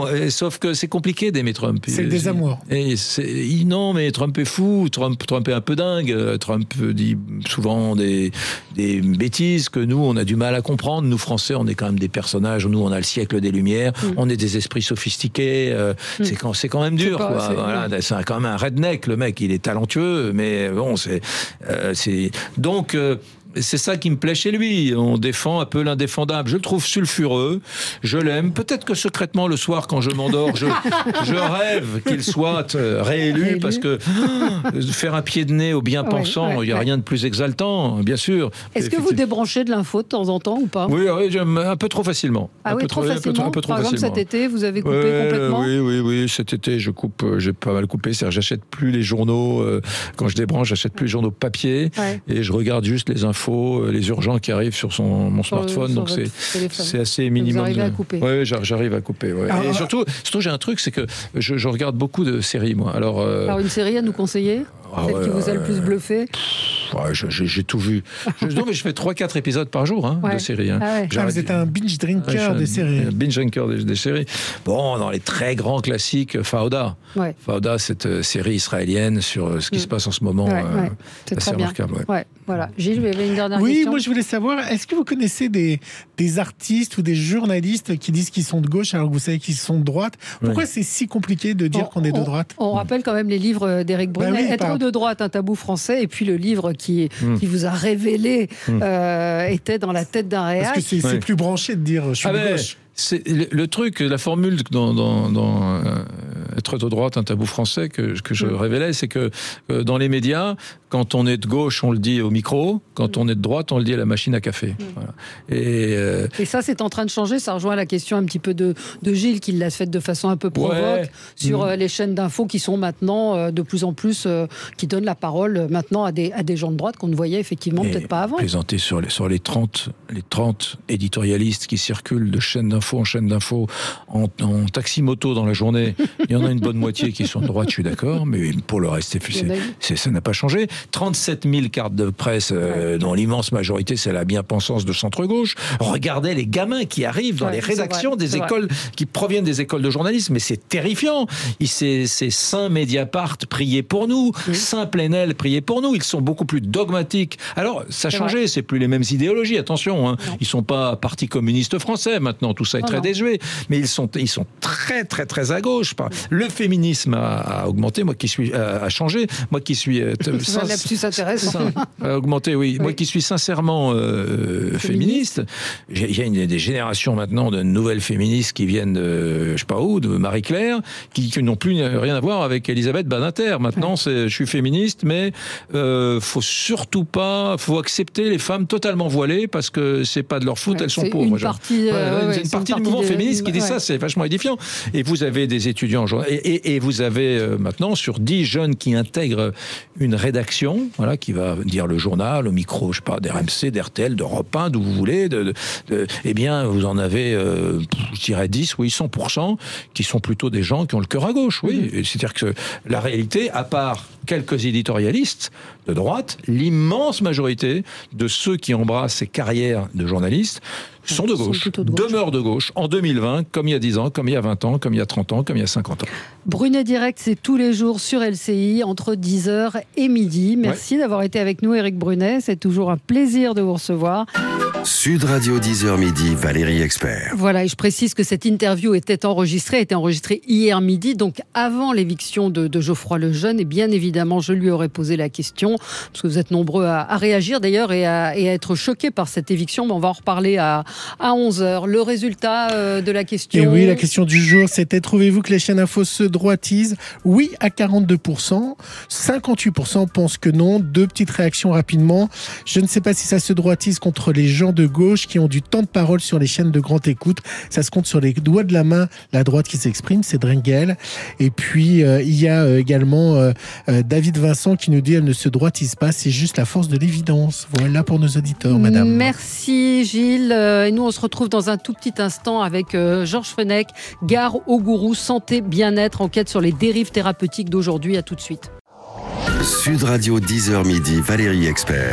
sauf que c'est compliqué d'aimer Trump. C'est le désamour. Et c'est, non, mais Trump est fou, Trump, Trump est un peu dingue, Trump dit souvent des, des bêtises que nous, on a du mal à comprendre. Nous, Français, on est quand même des personnages, nous, on a le siècle des Lumières, mm. on est des esprits sophistiqués, euh, mm. c'est, quand, c'est quand même dur. C'est, pas, quoi. C'est, voilà, ouais. c'est quand même un redneck, le mec, il est talentueux, mais bon, c'est... Euh, c'est... Donc... Euh, c'est ça qui me plaît chez lui. On défend un peu l'indéfendable. Je le trouve sulfureux. Je l'aime. Peut-être que secrètement, le soir, quand je m'endors, je, je rêve qu'il soit réélu, réélu. Parce que euh, faire un pied de nez aux bien-pensants, il ouais, ouais, n'y a ouais. rien de plus exaltant, bien sûr. Est-ce que vous débranchez de l'info de temps en temps ou pas ? Oui, oui, un peu trop facilement. Ah un oui, peu trop trop, facilement. Un peu, un peu trop Par exemple, facilement. cet été, vous avez coupé ouais, complètement ? Oui, oui, oui. Cet été, je coupe. J'ai pas mal coupé. C'est-à-dire, j'achète plus les journaux. Euh, quand je débranche, j'achète plus les journaux papier ouais. et je regarde juste les infos, les urgences qui arrivent sur son, mon sur smartphone, le, donc c'est, c'est assez minimum. Vous arrivez à couper. Oui, j'arrive à couper. Ouais. Ah, et surtout, surtout, j'ai un truc, c'est que je, je regarde beaucoup de séries, moi. Alors, euh... Alors une série à nous conseiller ? Ah, Celle ouais, qui vous a le plus bluffé ? Ouais, je, j'ai, j'ai tout vu. Je, non, mais je fais trois quatre épisodes par jour hein, ouais. de séries. Hein. Ah ouais. Ah, vous êtes un binge drinker ouais, des séries. Un binge drinker des, des séries. Bon, dans les très grands classiques, Fauda. Ouais. Fauda, cette euh, série israélienne sur euh, ce qui mmh. se passe en ce moment. Ouais, euh, ouais. C'est assez très bien. remarquable. Ouais. Ouais. Voilà. Gilles, vous avez une dernière oui, question ? Oui, moi je voulais savoir, est-ce que vous connaissez des, des artistes ou des journalistes qui disent qu'ils sont de gauche alors que vous savez qu'ils sont de droite ? Pourquoi oui. c'est si compliqué de dire on, qu'on est de on, droite ? On rappelle quand même les livres d'Éric Brunet, bah oui, Être de droite, un tabou français, et puis le livre qui, mmh. qui vous a révélé mmh. euh, était dans la tête d'un réac. Parce que c'est, ouais. c'est plus branché de dire je suis ah de ben, gauche. C'est le, le truc, la formule dans, dans, dans euh, Être de droite, un tabou français que, que je mmh. révélais, c'est que euh, dans les médias, quand on est de gauche, on le dit au micro, quand mmh. on est de droite, on le dit à la machine à café. Mmh. Voilà. Et, euh, Et ça, c'est en train de changer. Ça rejoint la question un petit peu de, de Gilles, qui l'a faite de façon un peu provoque, ouais. sur mmh. euh, les chaînes d'infos qui sont maintenant euh, de plus en plus, euh, qui donnent la parole euh, maintenant à des, à des gens de droite qu'on ne voyait effectivement et peut-être pas avant. Présenté sur les, sur les trente, les trente éditorialistes qui circulent de chaînes d'infos en chaîne d'infos en, en taxi-moto dans la journée, il y en a une bonne moitié qui sont de droite, je suis d'accord, mais pour le reste, c'est, c'est, c'est, ça n'a pas changé. trente-sept mille cartes de presse, euh, dont l'immense majorité, c'est la bien-pensance de centre-gauche. Regardez les gamins qui arrivent dans ouais, les rédactions des écoles, vrai. qui proviennent des écoles de journalisme, mais c'est terrifiant. Il, c'est, c'est Saint Mediapart, priez pour nous, oui. Saint Plenel, priez pour nous. Ils sont beaucoup plus dogmatiques. Alors, ça a changé, c'est plus les mêmes idéologies, attention, hein. Ils sont pas parti communiste français, maintenant, tout ça est oh très non. désuet, mais ils sont, ils sont très, très, très à gauche. Le féminisme a, a augmenté, moi qui suis, a, a changé, moi qui suis... Euh, ça, plus intéressant. A augmenté, oui. oui. Moi qui suis sincèrement euh, féministe, il y a une, des générations maintenant de nouvelles féministes qui viennent de, je sais pas où, de Marie-Claire, qui, qui n'ont plus rien à voir avec Elisabeth Badinter. Maintenant, c'est, je suis féministe, mais euh, faut surtout pas, faut accepter les femmes totalement voilées parce que c'est pas de leur faute, ouais, elles sont pauvres. Une partie, euh, ouais, ouais, c'est une c'est partie une du mouvement de... féministe qui dit ouais. ça, c'est vachement édifiant. Et vous avez des étudiants et, et, et vous avez euh, maintenant sur dix jeunes qui intègrent une rédaction, voilà, qui va dire le journal, au micro, je sais pas, d'R M C, d'R T L, d'Europe un, d'où vous voulez, de, de, de, eh bien, vous en avez, euh, je dirais dix, oui, cent pour cent, qui sont plutôt des gens qui ont le cœur à gauche, oui. Mm-hmm. C'est-à-dire que la réalité, à part quelques éditorialistes de droite, l'immense majorité de ceux qui embrassent ces carrières de journalistes sont de gauche, sont de gauche, demeurent de gauche, en deux mille vingt, comme il y a dix ans, comme il y a vingt ans, comme il y a trente ans, comme il y a cinquante ans. Brunet Direct, c'est tous les jours sur L C I, entre dix heures et midi. Merci ouais. d'avoir été avec nous, Éric Brunet. C'est toujours un plaisir de vous recevoir. Sud Radio dix heures midi, Valérie Expert. Voilà, et je précise que cette interview était enregistrée, était enregistrée hier midi, donc avant l'éviction de, de Geoffroy Lejeune. Et bien évidemment, je lui aurais posé la question, parce que vous êtes nombreux à, à réagir d'ailleurs et à, et à être choqués par cette éviction. Mais on va en reparler à, à onze heures. Le résultat euh, de la question... Et oui, la question du jour, c'était: trouvez-vous que les chaînes infos se droitisent? Oui à quarante-deux pour cent, cinquante-huit pour cent pensent que non. Deux petites réactions rapidement. Je ne sais pas si ça se droitise contre les gens de gauche qui ont du temps de parole sur les chaînes de grande écoute. Ça se compte sur les doigts de la main, la droite qui s'exprime, c'est Dringel. Et puis, euh, il y a euh, également euh, euh, David Vincent qui nous dit: elle ne se droitise pas, c'est juste la force de l'évidence. Voilà pour nos auditeurs, madame. Merci Gilles. Et nous, on se retrouve dans un tout petit instant avec euh, Georges Fenech, Gare au gourou, santé, bien-être, enquête sur les dérives thérapeutiques d'aujourd'hui. À tout de suite. Sud Radio dix heures midi, Valérie Expert.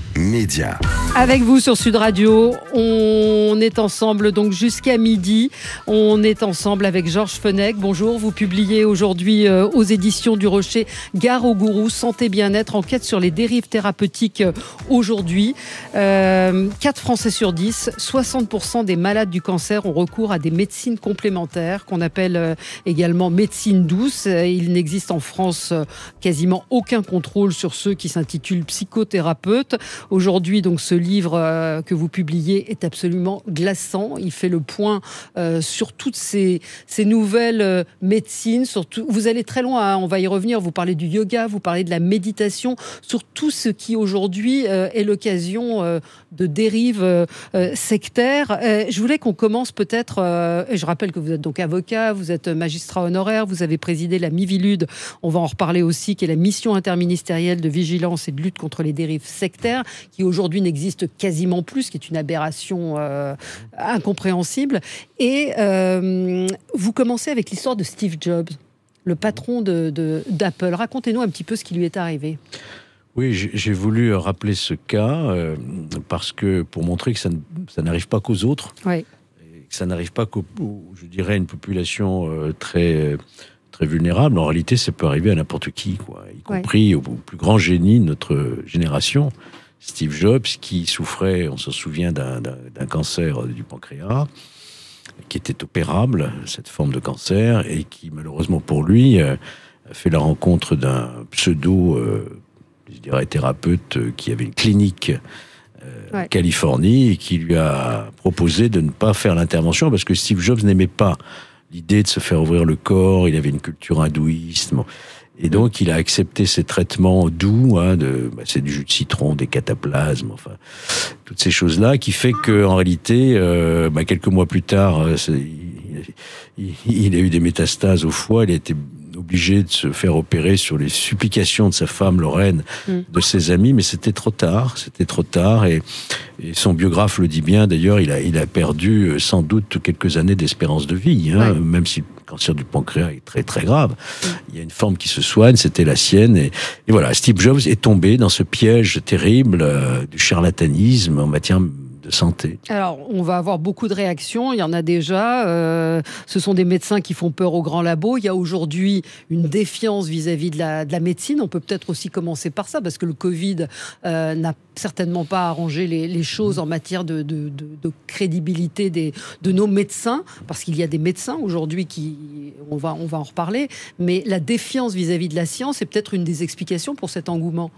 Média. Avec vous sur Sud Radio, on est ensemble donc jusqu'à midi. On est ensemble avec Georges Fenech. Bonjour, vous publiez aujourd'hui euh, aux éditions du Rocher Gare au gourou, santé bien-être, enquête sur les dérives thérapeutiques euh, aujourd'hui. Euh, quatre Français sur dix, soixante pour cent des malades du cancer ont recours à des médecines complémentaires qu'on appelle euh, également médecine douce. Il n'existe en France euh, quasiment aucun contrôle sur ceux qui s'intitulent psychothérapeutes. Aujourd'hui, donc, ce livre euh, que vous publiez est absolument glaçant. Il fait le point euh, sur toutes ces, ces nouvelles euh, médecines. Surtout, vous allez très loin, hein, on va y revenir. Vous parlez du yoga, vous parlez de la méditation, sur tout ce qui aujourd'hui euh, est l'occasion euh, de dérives euh, sectaires. Euh, je voulais qu'on commence peut-être, euh, et je rappelle que vous êtes donc avocat, vous êtes magistrat honoraire, vous avez présidé la Miviludes, on va en reparler aussi, qui est la mission interministérielle de vigilance et de lutte contre les dérives sectaires, qui aujourd'hui n'existe quasiment plus, ce qui est une aberration euh, incompréhensible. Et euh, vous commencez avec l'histoire de Steve Jobs, le patron de, de, d'Apple. Racontez-nous un petit peu ce qui lui est arrivé. Oui, j'ai, j'ai voulu rappeler ce cas euh, parce que pour montrer que ça, ne, ça n'arrive pas qu'aux autres, oui. Et que ça n'arrive pas qu'aux, je dirais, une population euh, très très vulnérable. En réalité, ça peut arriver à n'importe qui, quoi, y compris oui. au, au plus grand génie de notre génération. Steve Jobs, qui souffrait, on se souvient, d'un, d'un, d'un cancer du pancréas, qui était opérable, cette forme de cancer, et qui, malheureusement pour lui, euh, a fait la rencontre d'un pseudo, euh, je dirais, thérapeute euh, qui avait une clinique euh, ouais. en Californie, et qui lui a proposé de ne pas faire l'intervention, parce que Steve Jobs n'aimait pas l'idée de se faire ouvrir le corps, il avait une culture hindouiste... Bon. Et donc, il a accepté ces traitements doux, hein, de, bah, c'est du jus de citron, des cataplasmes, enfin, toutes ces choses-là, qui fait que, en réalité, euh, bah, quelques mois plus tard, euh, il, il, il a eu des métastases au foie, il a été obligé de se faire opérer sur les supplications de sa femme Lorraine, mmh. de ses amis, mais c'était trop tard, c'était trop tard, et, et son biographe le dit bien, d'ailleurs, il a, il a perdu sans doute quelques années d'espérance de vie, hein, ouais. même si le cancer du pancréas est très très grave. Mmh. Il y a une forme qui se soigne, c'était la sienne, et, et voilà, Steve Jobs est tombé dans ce piège terrible euh, du charlatanisme en matière de santé. Alors, on va avoir beaucoup de réactions, il y en a déjà. Euh, ce sont des médecins qui font peur aux grands labos. Il y a aujourd'hui une défiance vis-à-vis de la, de la médecine. On peut peut-être aussi commencer par ça, parce que le Covid euh, n'a certainement pas arrangé les, les choses en matière de, de, de, de crédibilité des, de nos médecins, parce qu'il y a des médecins aujourd'hui qui... On va, on va en reparler. Mais la défiance vis-à-vis de la science est peut-être une des explications pour cet engouement.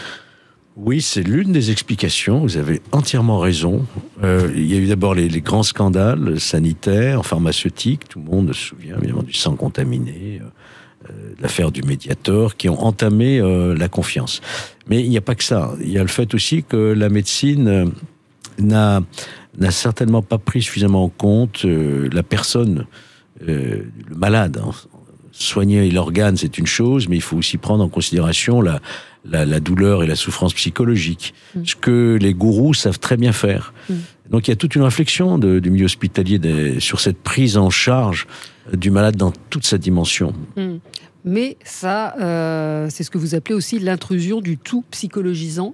Oui, c'est l'une des explications, vous avez entièrement raison. Euh, il y a eu d'abord les, les grands scandales sanitaires, pharmaceutiques, tout le monde se souvient évidemment du sang contaminé, euh, l'affaire du Mediator, qui ont entamé euh, la confiance. Mais il n'y a pas que ça, il y a le fait aussi que la médecine euh, n'a, n'a certainement pas pris suffisamment en compte euh, la personne, euh, le malade. Soigner l'organe, c'est une chose, mais il faut aussi prendre en considération la, la, la douleur et la souffrance psychologique, mmh. ce que les gourous savent très bien faire. Mmh. Donc il y a toute une réflexion de, du milieu hospitalier de, sur cette prise en charge du malade dans toute sa dimension. Mmh. Mais ça, euh, c'est ce que vous appelez aussi l'intrusion du tout psychologisant.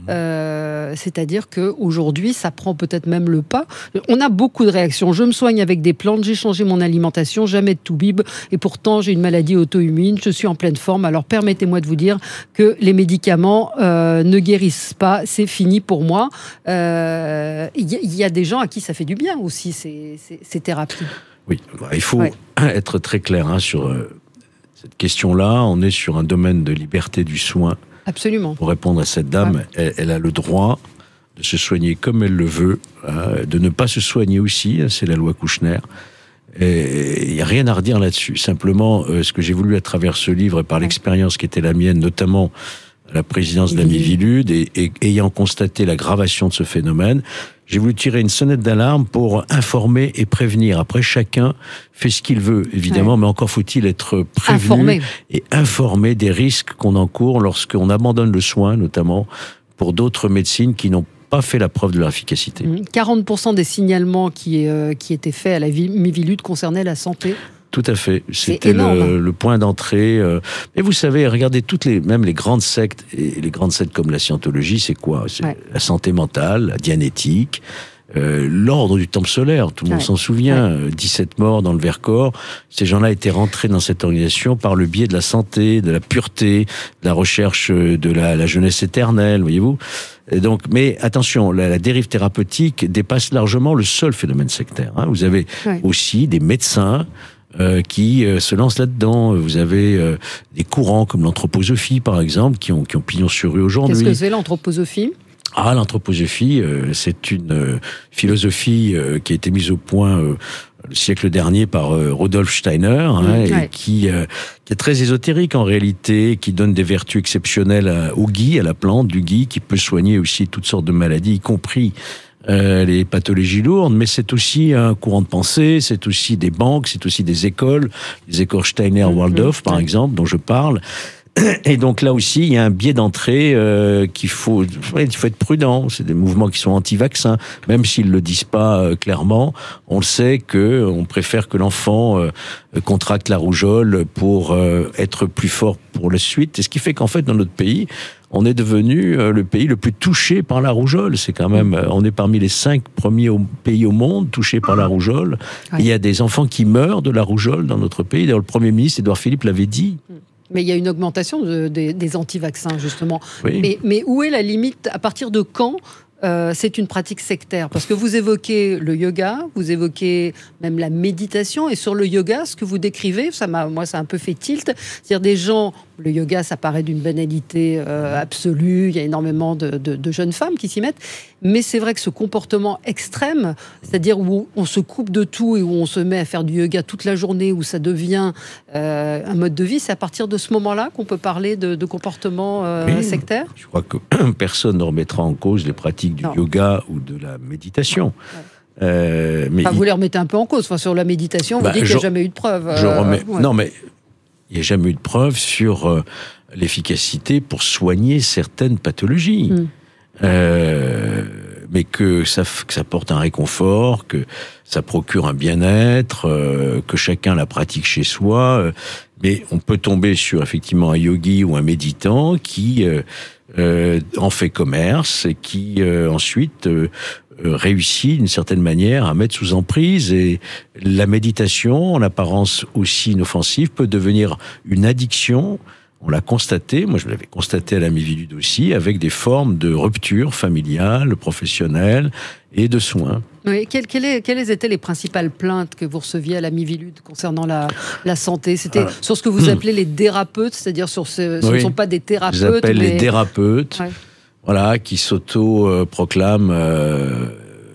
Euh, c'est-à-dire qu'aujourd'hui, ça prend peut-être même le pas. On a beaucoup de réactions. Je me soigne avec des plantes, j'ai changé mon alimentation, jamais de toubib, et pourtant j'ai une maladie auto-immune, je suis en pleine forme. Alors permettez-moi de vous dire que les médicaments euh, ne guérissent pas, c'est fini pour moi. Il euh, y, y a des gens à qui ça fait du bien aussi, ces, ces, ces thérapies. Oui, il faut ouais. être très clair hein, sur... Euh... Cette question-là, on est sur un domaine de liberté du soin. Absolument. Pour répondre à cette dame, ouais. elle, elle a le droit de se soigner comme elle le veut, hein, de ne pas se soigner aussi, c'est la loi Kouchner. Et il n'y a rien à redire là-dessus. Simplement, euh, ce que j'ai voulu à travers ce livre, et par ouais. l'expérience qui était la mienne, notamment à la présidence de la Miviludes, et, et ayant constaté l'aggravation de ce phénomène, j'ai voulu tirer une sonnette d'alarme pour informer et prévenir. Après, chacun fait ce qu'il veut, évidemment, ouais. mais encore faut-il être prévenu informé. Et informé des risques qu'on encourt lorsqu'on abandonne le soin, notamment pour d'autres médecines qui n'ont pas fait la preuve de leur efficacité. quarante pour cent des signalements qui, euh, qui étaient faits à la Miviludes concernaient la santé. tout à fait. C'est C'était énorme. le, le point d'entrée. Euh... Et vous savez, regardez toutes les, même les grandes sectes, et les grandes sectes comme la scientologie, c'est quoi? C'est Ouais. la santé mentale, la dianétique, euh, l'ordre du temple solaire. Tout le monde Ouais. s'en souvient. Ouais. Euh, dix-sept morts dans le Vercors. Ces gens-là étaient rentrés dans cette organisation par le biais de la santé, de la pureté, de la recherche de la, la jeunesse éternelle, voyez-vous. Et donc, mais attention, la, la dérive thérapeutique dépasse largement le seul phénomène sectaire. Hein. Vous avez Ouais. aussi des médecins euh, qui euh, se lancent là-dedans. Vous avez euh, des courants comme l'anthroposophie, par exemple, qui ont, qui ont pignon sur rue aujourd'hui. Qu'est-ce que c'est l'anthroposophie? Ah, l'anthroposophie, euh, c'est une euh, philosophie euh, qui a été mise au point euh, le siècle dernier par euh, Rudolf Steiner, hein, Mmh, et ouais. qui, euh, qui est très ésotérique en réalité, qui donne des vertus exceptionnelles à- au gui, à la plante du gui, qui peut soigner aussi toutes sortes de maladies, y compris euh, les pathologies lourdes, mais c'est aussi un courant de pensée, c'est aussi des banques, c'est aussi des écoles, les écoles Steiner-Waldorf, Mmh, par ouais. exemple, dont je parle. Et donc là aussi, il y a un biais d'entrée euh, qu'il faut, ouais, il faut être prudent. C'est des mouvements qui sont anti-vaccins, même s'ils le disent pas euh, clairement. On le sait que on préfère que l'enfant euh, contracte la rougeole pour euh, être plus fort pour la suite. Et ce qui fait qu'en fait, dans notre pays, on est devenu euh, le pays le plus touché par la rougeole. C'est quand même, euh, on est parmi les cinq premiers au, pays au monde touchés par la rougeole. Ouais. Et il y a des enfants qui meurent de la rougeole dans notre pays. D'ailleurs, le Premier ministre Édouard Philippe l'avait dit. Mais il y a une augmentation de- des- des anti-vaccins, justement. Oui. Mais, mais où est la limite? À partir de quand euh, c'est une pratique sectaire? Parce que vous évoquez le yoga, vous évoquez même la méditation, et sur le yoga, ce que vous décrivez, ça m'a, moi, ça a un peu fait tilt. C'est-à-dire des gens, le yoga, ça paraît d'une banalité euh, absolue, il y a énormément de, de- de jeunes femmes qui s'y mettent, mais c'est vrai que ce comportement extrême, c'est-à-dire où on se coupe de tout et où on se met à faire du yoga toute la journée, où ça devient euh, un mode de vie, c'est à partir de ce moment-là qu'on peut parler de, de comportement euh, Oui. sectaire? Je crois que personne ne remettra en cause les pratiques du Non. yoga ou de la méditation. Euh, mais Enfin, il- vous les remettez un peu en cause. Enfin, sur la méditation, vous Bah, dites qu'il je- n'y a jamais eu de preuve. je Euh, remets. ouais. Non, mais il n'y a jamais eu de preuve sur euh, l'efficacité pour soigner certaines pathologies. Mm. Euh, mais que ça, f- que ça porte un réconfort, que ça procure un bien-être, euh, que chacun la pratique chez soi. euh, mais on peut tomber sur effectivement un yogi ou un méditant qui euh, euh, en fait commerce et qui euh, ensuite euh, euh, réussit d'une certaine manière à mettre sous emprise. Et la méditation, en apparence aussi inoffensive, peut devenir une addiction. On l'a constaté, moi je l'avais constaté à la Mivilude aussi, avec des formes de rupture familiale, professionnelle et de soins. Oui, quelles, quelles, est- quelles étaient les principales plaintes que vous receviez à la Mivilude concernant la, la santé? C'était Alors, sur ce que vous appelez les thérapeutes, c'est-à-dire sur ce, ce Oui. ne sont pas des Je thérapeutes, les appelle mais les thérapeutes, Ouais. voilà, qui s'auto-proclament euh,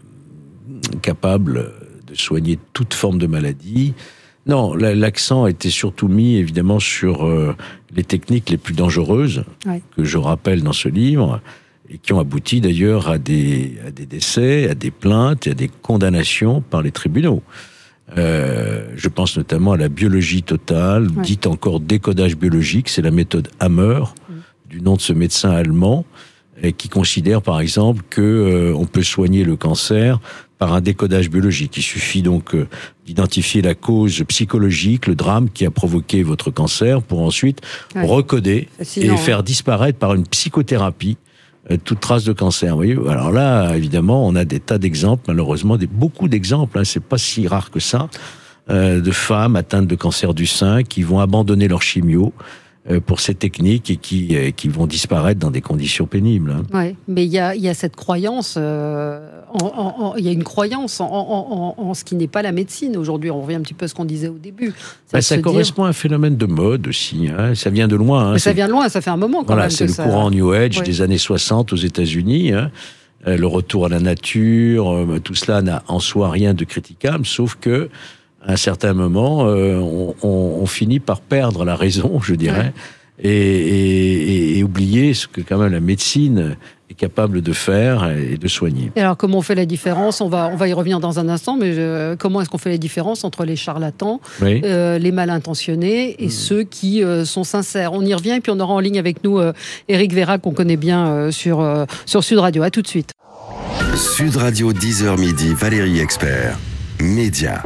capables de soigner toute forme de maladie. Non, la- l'accent a été surtout mis évidemment sur euh, les techniques les plus dangereuses, Ouais. que je rappelle dans ce livre, et qui ont abouti d'ailleurs à des, à des décès, à des plaintes et à des condamnations par les tribunaux. Euh, je pense notamment à la biologie totale, Ouais. dite encore décodage biologique, c'est la méthode Hammer, du nom de ce médecin allemand, et qui considère par exemple que euh, on peut soigner le cancer par un décodage biologique. Il suffit donc euh, d'identifier la cause psychologique, le drame qui a provoqué votre cancer, pour ensuite Ouais. recoder Fascinant, et hein. faire disparaître par une psychothérapie euh, toute trace de cancer. Vous voyez, alors là, évidemment, on a des tas d'exemples, malheureusement, des, beaucoup d'exemples, hein, c'est pas si rare que ça, euh, de femmes atteintes de cancer du sein qui vont abandonner leur chimio euh, pour ces techniques et qui, euh, qui vont disparaître dans des conditions pénibles. Hein. Ouais, mais il y a, il y a cette croyance, euh, en- en- en- il y a une croyance en, en- en- en ce qui n'est pas la médecine aujourd'hui. On revient un petit peu à ce qu'on disait au début. C'est Bah, de ça se dire- correspond à un phénomène de mode aussi. Hein. Ça vient de loin. Hein. Mais ça C'est- vient de loin, ça fait un moment quand Voilà, même. c'est que le ça- courant New Age Ouais. des années soixante aux États-Unis. Hein. Euh, le retour à la nature, euh, tout cela n'a en soi rien de critiquable, sauf que à un certain moment, euh, on, on- on finit par perdre la raison, je dirais, et, et- et- et oublier ce que quand même la médecine est capable de faire et de soigner. Et alors, comment on fait la différence? On va, on va y revenir dans un instant, mais je- comment est-ce qu'on fait la différence entre les charlatans, Oui. euh, les mal intentionnés et Hmm. ceux qui euh, sont sincères? On y revient, et puis on aura en ligne avec nous euh, Éric Véra, qu'on connaît bien euh, sur, euh, sur Sud Radio. À tout de suite. Sud Radio dix heures midi, Valérie Expert. Média.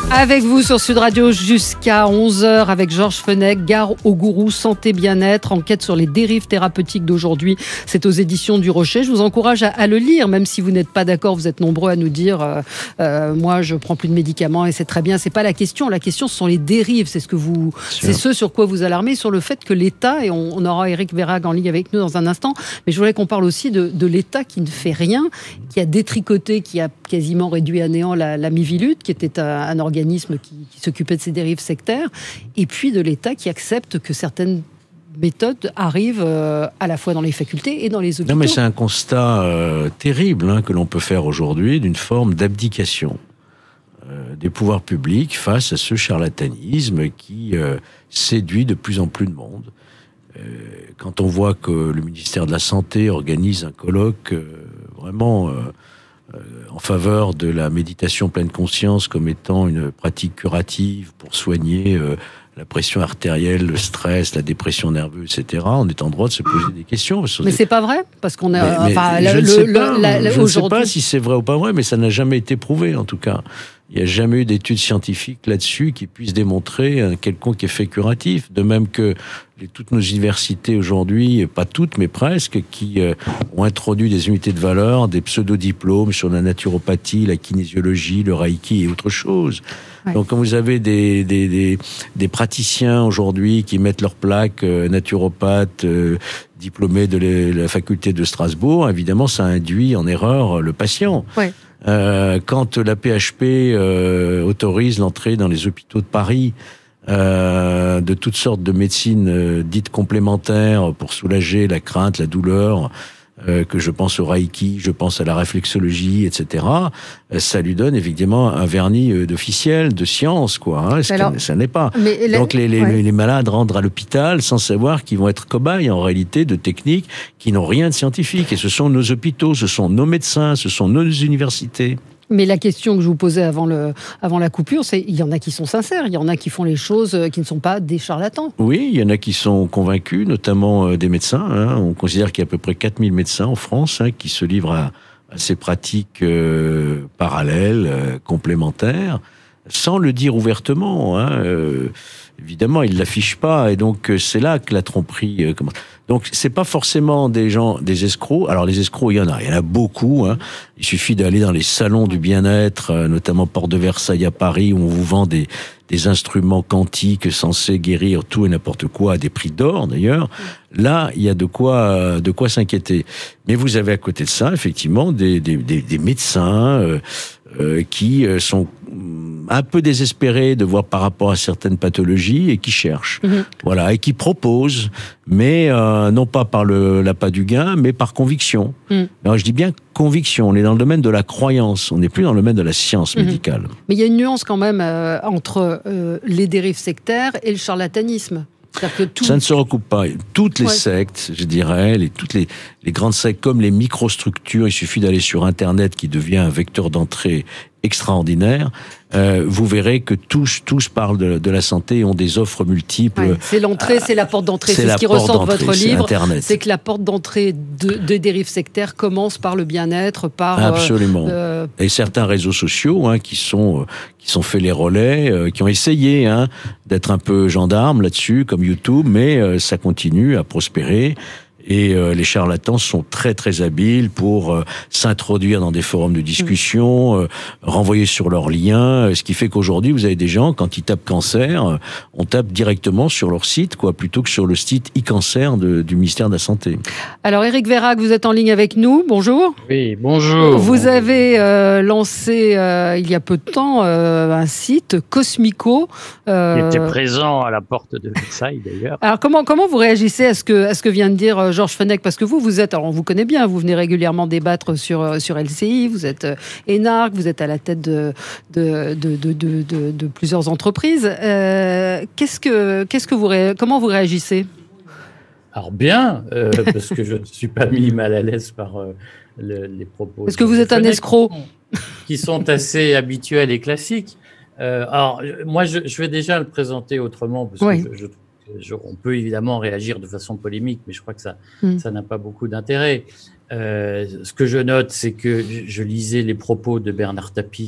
Avec vous sur Sud Radio jusqu'à onze heures avec Georges Fenech, Gare au gourou santé bien-être, enquête sur les dérives thérapeutiques d'aujourd'hui. C'est aux éditions du Rocher. Je vous encourage à, à le lire, même si vous n'êtes pas d'accord. Vous êtes nombreux à nous dire euh, euh, moi je prends plus de médicaments et c'est très bien. C'est pas la question. La question ce sont les dérives. C'est ce que vous, c'est ce sur quoi vous alarmez, sur le fait que l'État, et on, on aura Éric Verhaeghe en ligne avec nous dans un instant, mais je voudrais qu'on parle aussi de, de l'État qui ne fait rien, qui a détricoté, qui a quasiment réduit à néant la, la Miviludes, qui était un, un organisme qui, qui s'occupait de ces dérives sectaires, et puis de l'État qui accepte que certaines méthodes arrivent euh, à la fois dans les facultés et dans les hôpitaux. Non, mais c'est un constat euh, terrible hein, que l'on peut faire aujourd'hui d'une forme d'abdication euh, des pouvoirs publics face à ce charlatanisme qui euh, séduit de plus en plus de monde. Euh, quand on voit que le ministère de la Santé organise un colloque euh, vraiment... Euh, Euh, en faveur de la méditation pleine conscience comme étant une pratique curative pour soigner euh, la pression artérielle, le stress, la dépression nerveuse, et cetera, on est en droit de se poser des questions. Mais c'est pas vrai, parce qu'on a... Mais, mais enfin, je le, ne sais le, pas, la, la, je ne sais pas si c'est vrai ou pas vrai, mais ça n'a jamais été prouvé, en tout cas. Il n'y a jamais eu d'études scientifiques là-dessus qui puissent démontrer un quelconque effet curatif. De même que les, toutes nos universités aujourd'hui, pas toutes, mais presque, qui euh, ont introduit des unités de valeur, des pseudo-diplômes sur la naturopathie, la kinésiologie, le reiki et autre chose. Ouais. Donc quand vous avez des, des, des, des praticiens aujourd'hui qui mettent leur plaque euh, naturopathe, euh, diplômés de la, la faculté de Strasbourg, évidemment ça induit en erreur le patient. Ouais. Euh, quand la P H P euh, autorise l'entrée dans les hôpitaux de Paris euh, de toutes sortes de médecines euh, dites complémentaires pour soulager la crainte, la douleur, euh, que je pense au Reiki, je pense à la réflexologie, et cetera, euh, ça lui donne évidemment un vernis euh, d'officiel, de science, quoi. Hein, ce Alors, que ça n'est pas. Donc les, les, ouais. les malades rentrent à l'hôpital sans savoir qu'ils vont être cobayes en réalité de techniques qui n'ont rien de scientifique. Et ce sont nos hôpitaux, ce sont nos médecins, ce sont nos universités. Mais la question que je vous posais avant, le, avant la coupure, c'est il y en a qui sont sincères, il y en a qui font les choses qui ne sont pas des charlatans. Oui, il y en a qui sont convaincus, notamment des médecins. Hein. On considère qu'il y a à peu près quatre mille médecins en France hein, qui se livrent à, à ces pratiques euh, parallèles, euh, complémentaires, sans le dire ouvertement. Hein. Euh, évidemment, ils ne l'affichent pas, et donc c'est là que la tromperie euh, commence. Donc, c'est pas forcément des gens, des escrocs. Alors, les escrocs, il y en a. Il y en a beaucoup, hein. Il suffit d'aller dans les salons du bien-être, euh, notamment Porte de Versailles à Paris, où on vous vend des, des instruments quantiques censés guérir tout et n'importe quoi à des prix d'or, d'ailleurs. Là, il y a de quoi, de quoi s'inquiéter. Mais vous avez à côté de ça, effectivement, des, des, des, des médecins, euh, euh, qui sont un peu désespérés de voir par rapport à certaines pathologies et qui cherchent, mmh. voilà, et qui proposent, mais euh, non pas par le l'appât du gain, mais par conviction. Mmh. Alors je dis bien conviction. On est dans le domaine de la croyance. On n'est plus dans le domaine de la science mmh. médicale. Mais il y a une nuance quand même euh, entre euh, les dérives sectaires et le charlatanisme. Que tout... Ça ne se recoupe pas. Toutes les ouais. sectes, je dirais, les, toutes les, les grandes sectes comme les microstructures, il suffit d'aller sur Internet qui devient un vecteur d'entrée extraordinaire. Euh, vous verrez que tous, tous parlent de, de la santé et ont des offres multiples. Ouais, c'est l'entrée, euh, c'est la porte d'entrée. C'est, c'est ce qui ressort de votre livre. C'est, c'est que la porte d'entrée de, de dérives sectaires commence par le bien-être, par... Absolument. Euh, et certains réseaux sociaux hein, qui sont... Euh, qui sont fait les relais, euh, qui ont essayé hein, d'être un peu gendarmes là-dessus, comme YouTube, mais euh, ça continue à prospérer. Et euh, les charlatans sont très très habiles pour euh, s'introduire dans des forums de discussion, euh, renvoyer sur leurs liens, ce qui fait qu'aujourd'hui vous avez des gens quand ils tapent cancer, euh, on tape directement sur leur site, quoi, plutôt que sur le site e-cancer de, du ministère de la Santé. Alors Éric Verhaeghe, vous êtes en ligne avec nous. Bonjour. Oui, bonjour. Vous avez euh, lancé euh, il y a peu de temps euh, un site Cosmico. Euh... Qui était présent à la porte de Versailles d'ailleurs. Alors comment comment vous réagissez à ce que à ce que vient de dire euh, Georges Fenech, parce que vous, vous êtes, alors on vous connaît bien, vous venez régulièrement débattre sur, sur L C I, vous êtes énarque, vous êtes à la tête de, de, de, de, de, de, de plusieurs entreprises. Euh, qu'est-ce que, qu'est-ce que vous, comment vous réagissez ? Alors bien, euh, parce que je ne suis pas mis mal à l'aise par euh, le, les propos. Est-ce que vous êtes un escroc ? Qui sont assez habituels et classiques. Euh, alors, moi, je, je vais déjà le présenter autrement, parce oui. que je, je Je, on peut évidemment réagir de façon polémique, mais je crois que ça, mmh. ça n'a pas beaucoup d'intérêt. Euh, ce que je note, c'est que je lisais les propos de Bernard Tapie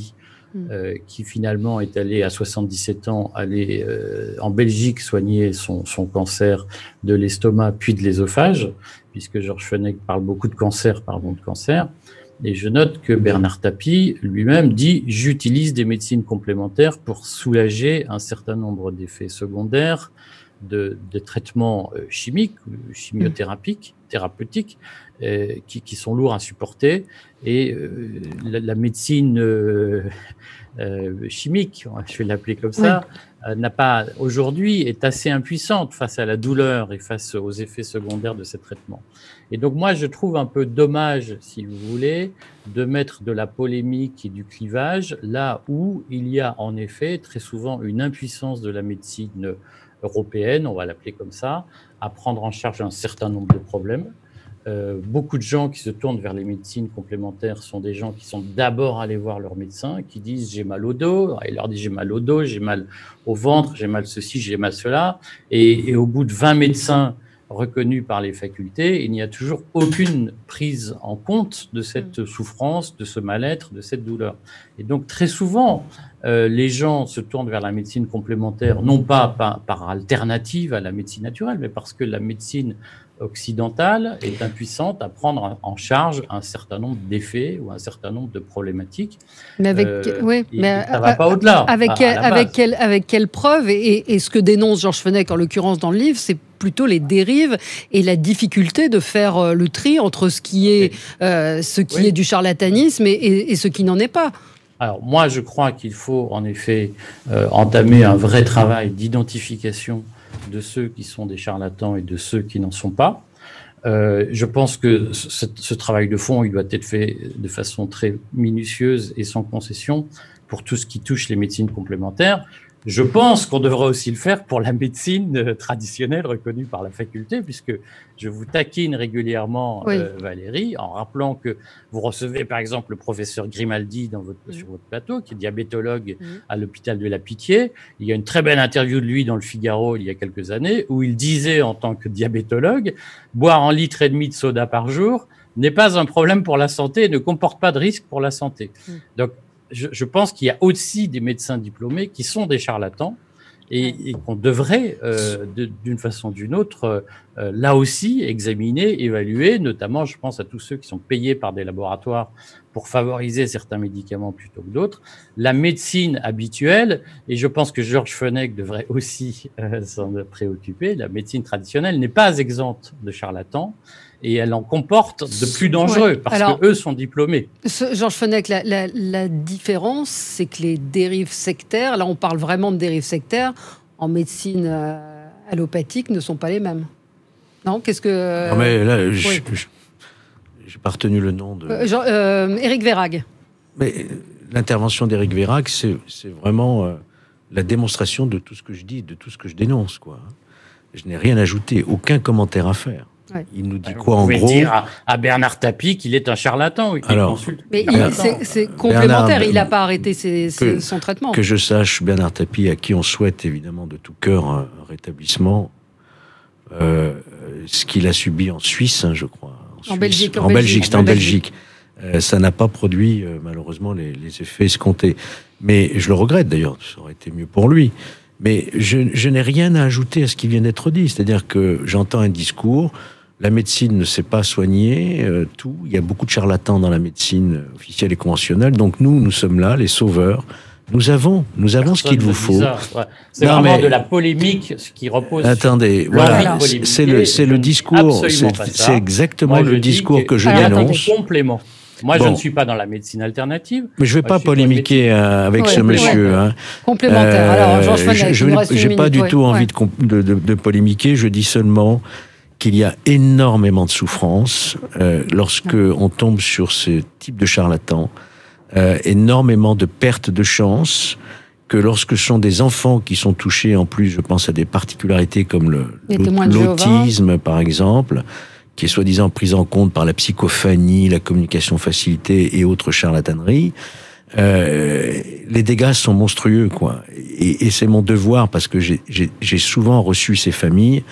euh, qui finalement est allé à soixante-dix-sept ans, aller euh, en Belgique soigner son, son cancer de l'estomac puis de l'œsophage, puisque Georges Fenech parle beaucoup de cancer, pardon, de cancer. Et je note que Bernard Tapie lui-même dit « J'utilise des médecines complémentaires pour soulager un certain nombre d'effets secondaires de, de traitements chimiques, chimiothérapiques, thérapeutiques, euh, qui, qui sont lourds à supporter. Et euh, la, la médecine euh, euh, chimique, je vais l'appeler comme ça, oui. euh, n'a pas aujourd'hui est assez impuissante face à la douleur et face aux effets secondaires de ces traitements. Et donc moi, je trouve un peu dommage, si vous voulez, de mettre de la polémique et du clivage là où il y a en effet très souvent une impuissance de la médecine européenne, on va l'appeler comme ça, à prendre en charge un certain nombre de problèmes. Euh, beaucoup de gens qui se tournent vers les médecines complémentaires sont des gens qui sont d'abord allés voir leur médecin, qui disent j'ai mal au dos, il leur dit j'ai mal au dos, j'ai mal au ventre, j'ai mal ceci, j'ai mal cela, et, et au bout de vingt médecins reconnus par les facultés, il n'y a toujours aucune prise en compte de cette souffrance, de ce mal-être, de cette douleur. Et donc très souvent, euh, les gens se tournent vers la médecine complémentaire, non pas par, par alternative à la médecine naturelle, mais parce que la médecine occidentale est impuissante à prendre en charge un certain nombre d'effets ou un certain nombre de problématiques. Mais avec, euh, oui, mais ça va pas au-delà. Avec, à, quel, à avec, quelle, avec quelle preuve et, et ce que dénonce Georges Fenech, en l'occurrence dans le livre, c'est plutôt les dérives et la difficulté de faire le tri entre ce qui est, euh, ce qui oui. est du charlatanisme et, et, et ce qui n'en est pas. Alors moi, je crois qu'il faut en effet euh, entamer un vrai travail d'identification de ceux qui sont des charlatans et de ceux qui n'en sont pas. Euh, je pense que ce, ce travail de fond, il doit être fait de façon très minutieuse et sans concession pour tout ce qui touche les médecines complémentaires. Je pense qu'on devrait aussi le faire pour la médecine traditionnelle reconnue par la faculté, puisque je vous taquine régulièrement, oui. euh, Valérie, en rappelant que vous recevez par exemple le professeur Grimaldi dans votre, mmh. sur votre plateau, qui est diabétologue mmh. à l'hôpital de la Pitié. Il y a une très belle interview de lui dans le Figaro il y a quelques années, où il disait en tant que diabétologue, boire un litre et demi de soda par jour n'est pas un problème pour la santé et ne comporte pas de risque pour la santé. Mmh. Donc, Je, je pense qu'il y a aussi des médecins diplômés qui sont des charlatans et, et qu'on devrait, euh, de, d'une façon ou d'une autre, euh, là aussi, examiner, évaluer, notamment, je pense à tous ceux qui sont payés par des laboratoires pour favoriser certains médicaments plutôt que d'autres. La médecine habituelle, et je pense que Georges Fenech devrait aussi euh, s'en préoccuper, la médecine traditionnelle n'est pas exempte de charlatans. Et elle en comporte de plus dangereux, ouais. parce Alors, qu'eux sont diplômés. Ce, Georges Fenech, la, la, la différence, c'est que les dérives sectaires, là on parle vraiment de dérives sectaires, en médecine euh, allopathique ne sont pas les mêmes. Non, qu'est-ce que... Non mais là, oui. je n'ai pas retenu le nom de... Euh, Jean, euh, Éric Vérag. Mais l'intervention d'Éric Vérag, c'est, c'est vraiment euh, la démonstration de tout ce que je dis, de tout ce que je dénonce, quoi. Je n'ai rien ajouté, aucun commentaire à faire. Ouais. Il nous dit quoi en gros ? Vous pouvez dire à, à Bernard Tapie qu'il est un charlatan ou qu'il Alors, consulte. Mais il, c'est, c'est complémentaire, Bernard, il n'a pas arrêté ses, ses, que, son traitement. Que je sache, Bernard Tapie, à qui on souhaite évidemment de tout cœur un rétablissement, euh, ce qu'il a subi en Suisse, hein, je crois. En, Suisse, en Belgique. En, en Belgique, c'est en Belgique. Belgique. Euh, ça n'a pas produit euh, malheureusement les, les effets escomptés. Mais je le regrette d'ailleurs, ça aurait été mieux pour lui. Mais je, je n'ai rien à ajouter à ce qui vient d'être dit. C'est-à-dire que j'entends un discours... La médecine ne sait pas soigner euh, tout. Il y a beaucoup de charlatans dans la médecine officielle et conventionnelle. Donc nous, nous sommes là, les sauveurs. Nous avons, nous avons Personne ce qu'il vous faut. Ouais. C'est non, vraiment mais... de la polémique, ce qui repose. Attendez, sur voilà, c'est le, c'est le discours. C'est, c'est exactement Moi, le discours que je dénonce. Complément. Moi, bon. je ne suis pas dans la médecine alternative. Mais je ne vais Moi, pas polémiquer euh, avec ouais, ce monsieur. Ouais. Hein. Complémentaire. Euh, Alors, Georges Fenech, je n'ai pas du ouais. tout envie ouais. de, de, de polémiquer. Je dis seulement qu'il y a énormément de souffrance euh, lorsque on tombe sur ce type de charlatan, euh, énormément de pertes de chance, que lorsque ce sont des enfants qui sont touchés, en plus, je pense à des particularités comme le, l'autisme, par exemple, qui est soi-disant prise en compte par la psychophanie, la communication facilitée et autres charlataneries, euh, les dégâts sont monstrueux, quoi. Et, et c'est mon devoir, parce que j'ai, j'ai, j'ai souvent reçu ces familles.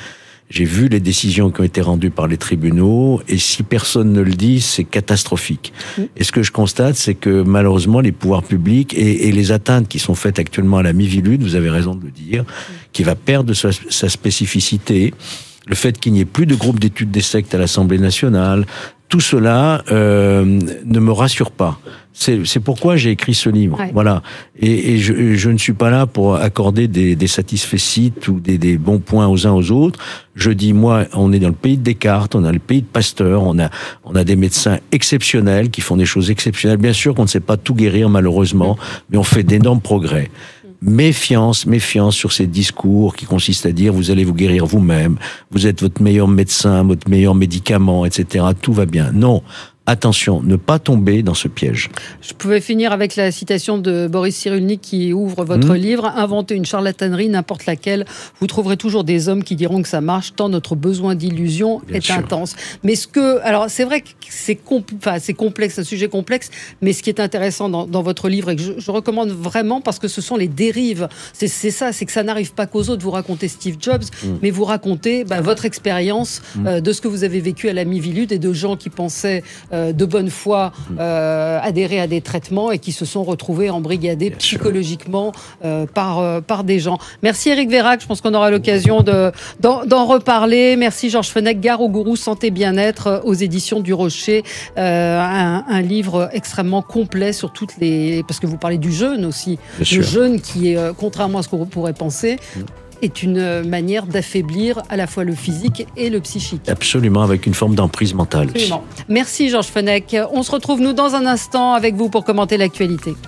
J'ai vu les décisions qui ont été rendues par les tribunaux, et si personne ne le dit, c'est catastrophique. Mmh. Et ce que je constate, c'est que malheureusement, les pouvoirs publics et, et les atteintes qui sont faites actuellement à la Miviludes, vous avez raison de le dire, mmh. qui va perdre sa, sa spécificité, le fait qu'il n'y ait plus de groupe d'études des sectes à l'Assemblée nationale, tout cela euh, ne me rassure pas. C'est, c'est pourquoi j'ai écrit ce livre. Ouais. Voilà. Et, et je, je ne suis pas là pour accorder des, des satisfaits ou des, des bons points aux uns aux autres. Je dis, moi, on est dans le pays de Descartes, on a le pays de Pasteur, on a, on a des médecins exceptionnels qui font des choses exceptionnelles. Bien sûr qu'on ne sait pas tout guérir, malheureusement, mais on fait d'énormes progrès. Méfiance, méfiance sur ces discours qui consistent à dire vous allez vous guérir vous-même, vous êtes votre meilleur médecin, votre meilleur médicament, et cetera. Tout va bien. Non. Attention, ne pas tomber dans ce piège. Je pouvais finir avec la citation de Boris Cyrulnik qui ouvre votre mmh. livre. Inventez une charlatanerie, n'importe laquelle. Vous trouverez toujours des hommes qui diront que ça marche, tant notre besoin d'illusion Bien est sûr. intense. Mais ce que, alors c'est vrai que c'est, compl- enfin, c'est complexe, un sujet complexe, mais ce qui est intéressant dans, dans votre livre et que je, je recommande vraiment parce que ce sont les dérives. C'est, c'est ça, c'est que ça n'arrive pas qu'aux autres. Vous racontez Steve Jobs, mmh. mais vous racontez bah, votre expérience mmh. euh, de ce que vous avez vécu à la Miviludes et de gens qui pensaient euh, de bonne foi euh, adhérer à des traitements et qui se sont retrouvés embrigadés Bien psychologiquement euh, par, euh, par des gens. Merci Éric Vérac, je pense qu'on aura l'occasion de, d'en, d'en reparler. Merci Georges Fenech, Gare au Gourou Santé Bien-être aux éditions du Rocher. Euh, un, un livre extrêmement complet sur toutes les... Parce que vous parlez du jeûne aussi. Bien Le sûr. jeûne qui est, euh, contrairement à ce qu'on pourrait penser... Mm. est une manière d'affaiblir à la fois le physique et le psychique. Absolument, avec une forme d'emprise mentale. Absolument. Merci Georges Fenech. On se retrouve nous dans un instant avec vous pour commenter l'actualité.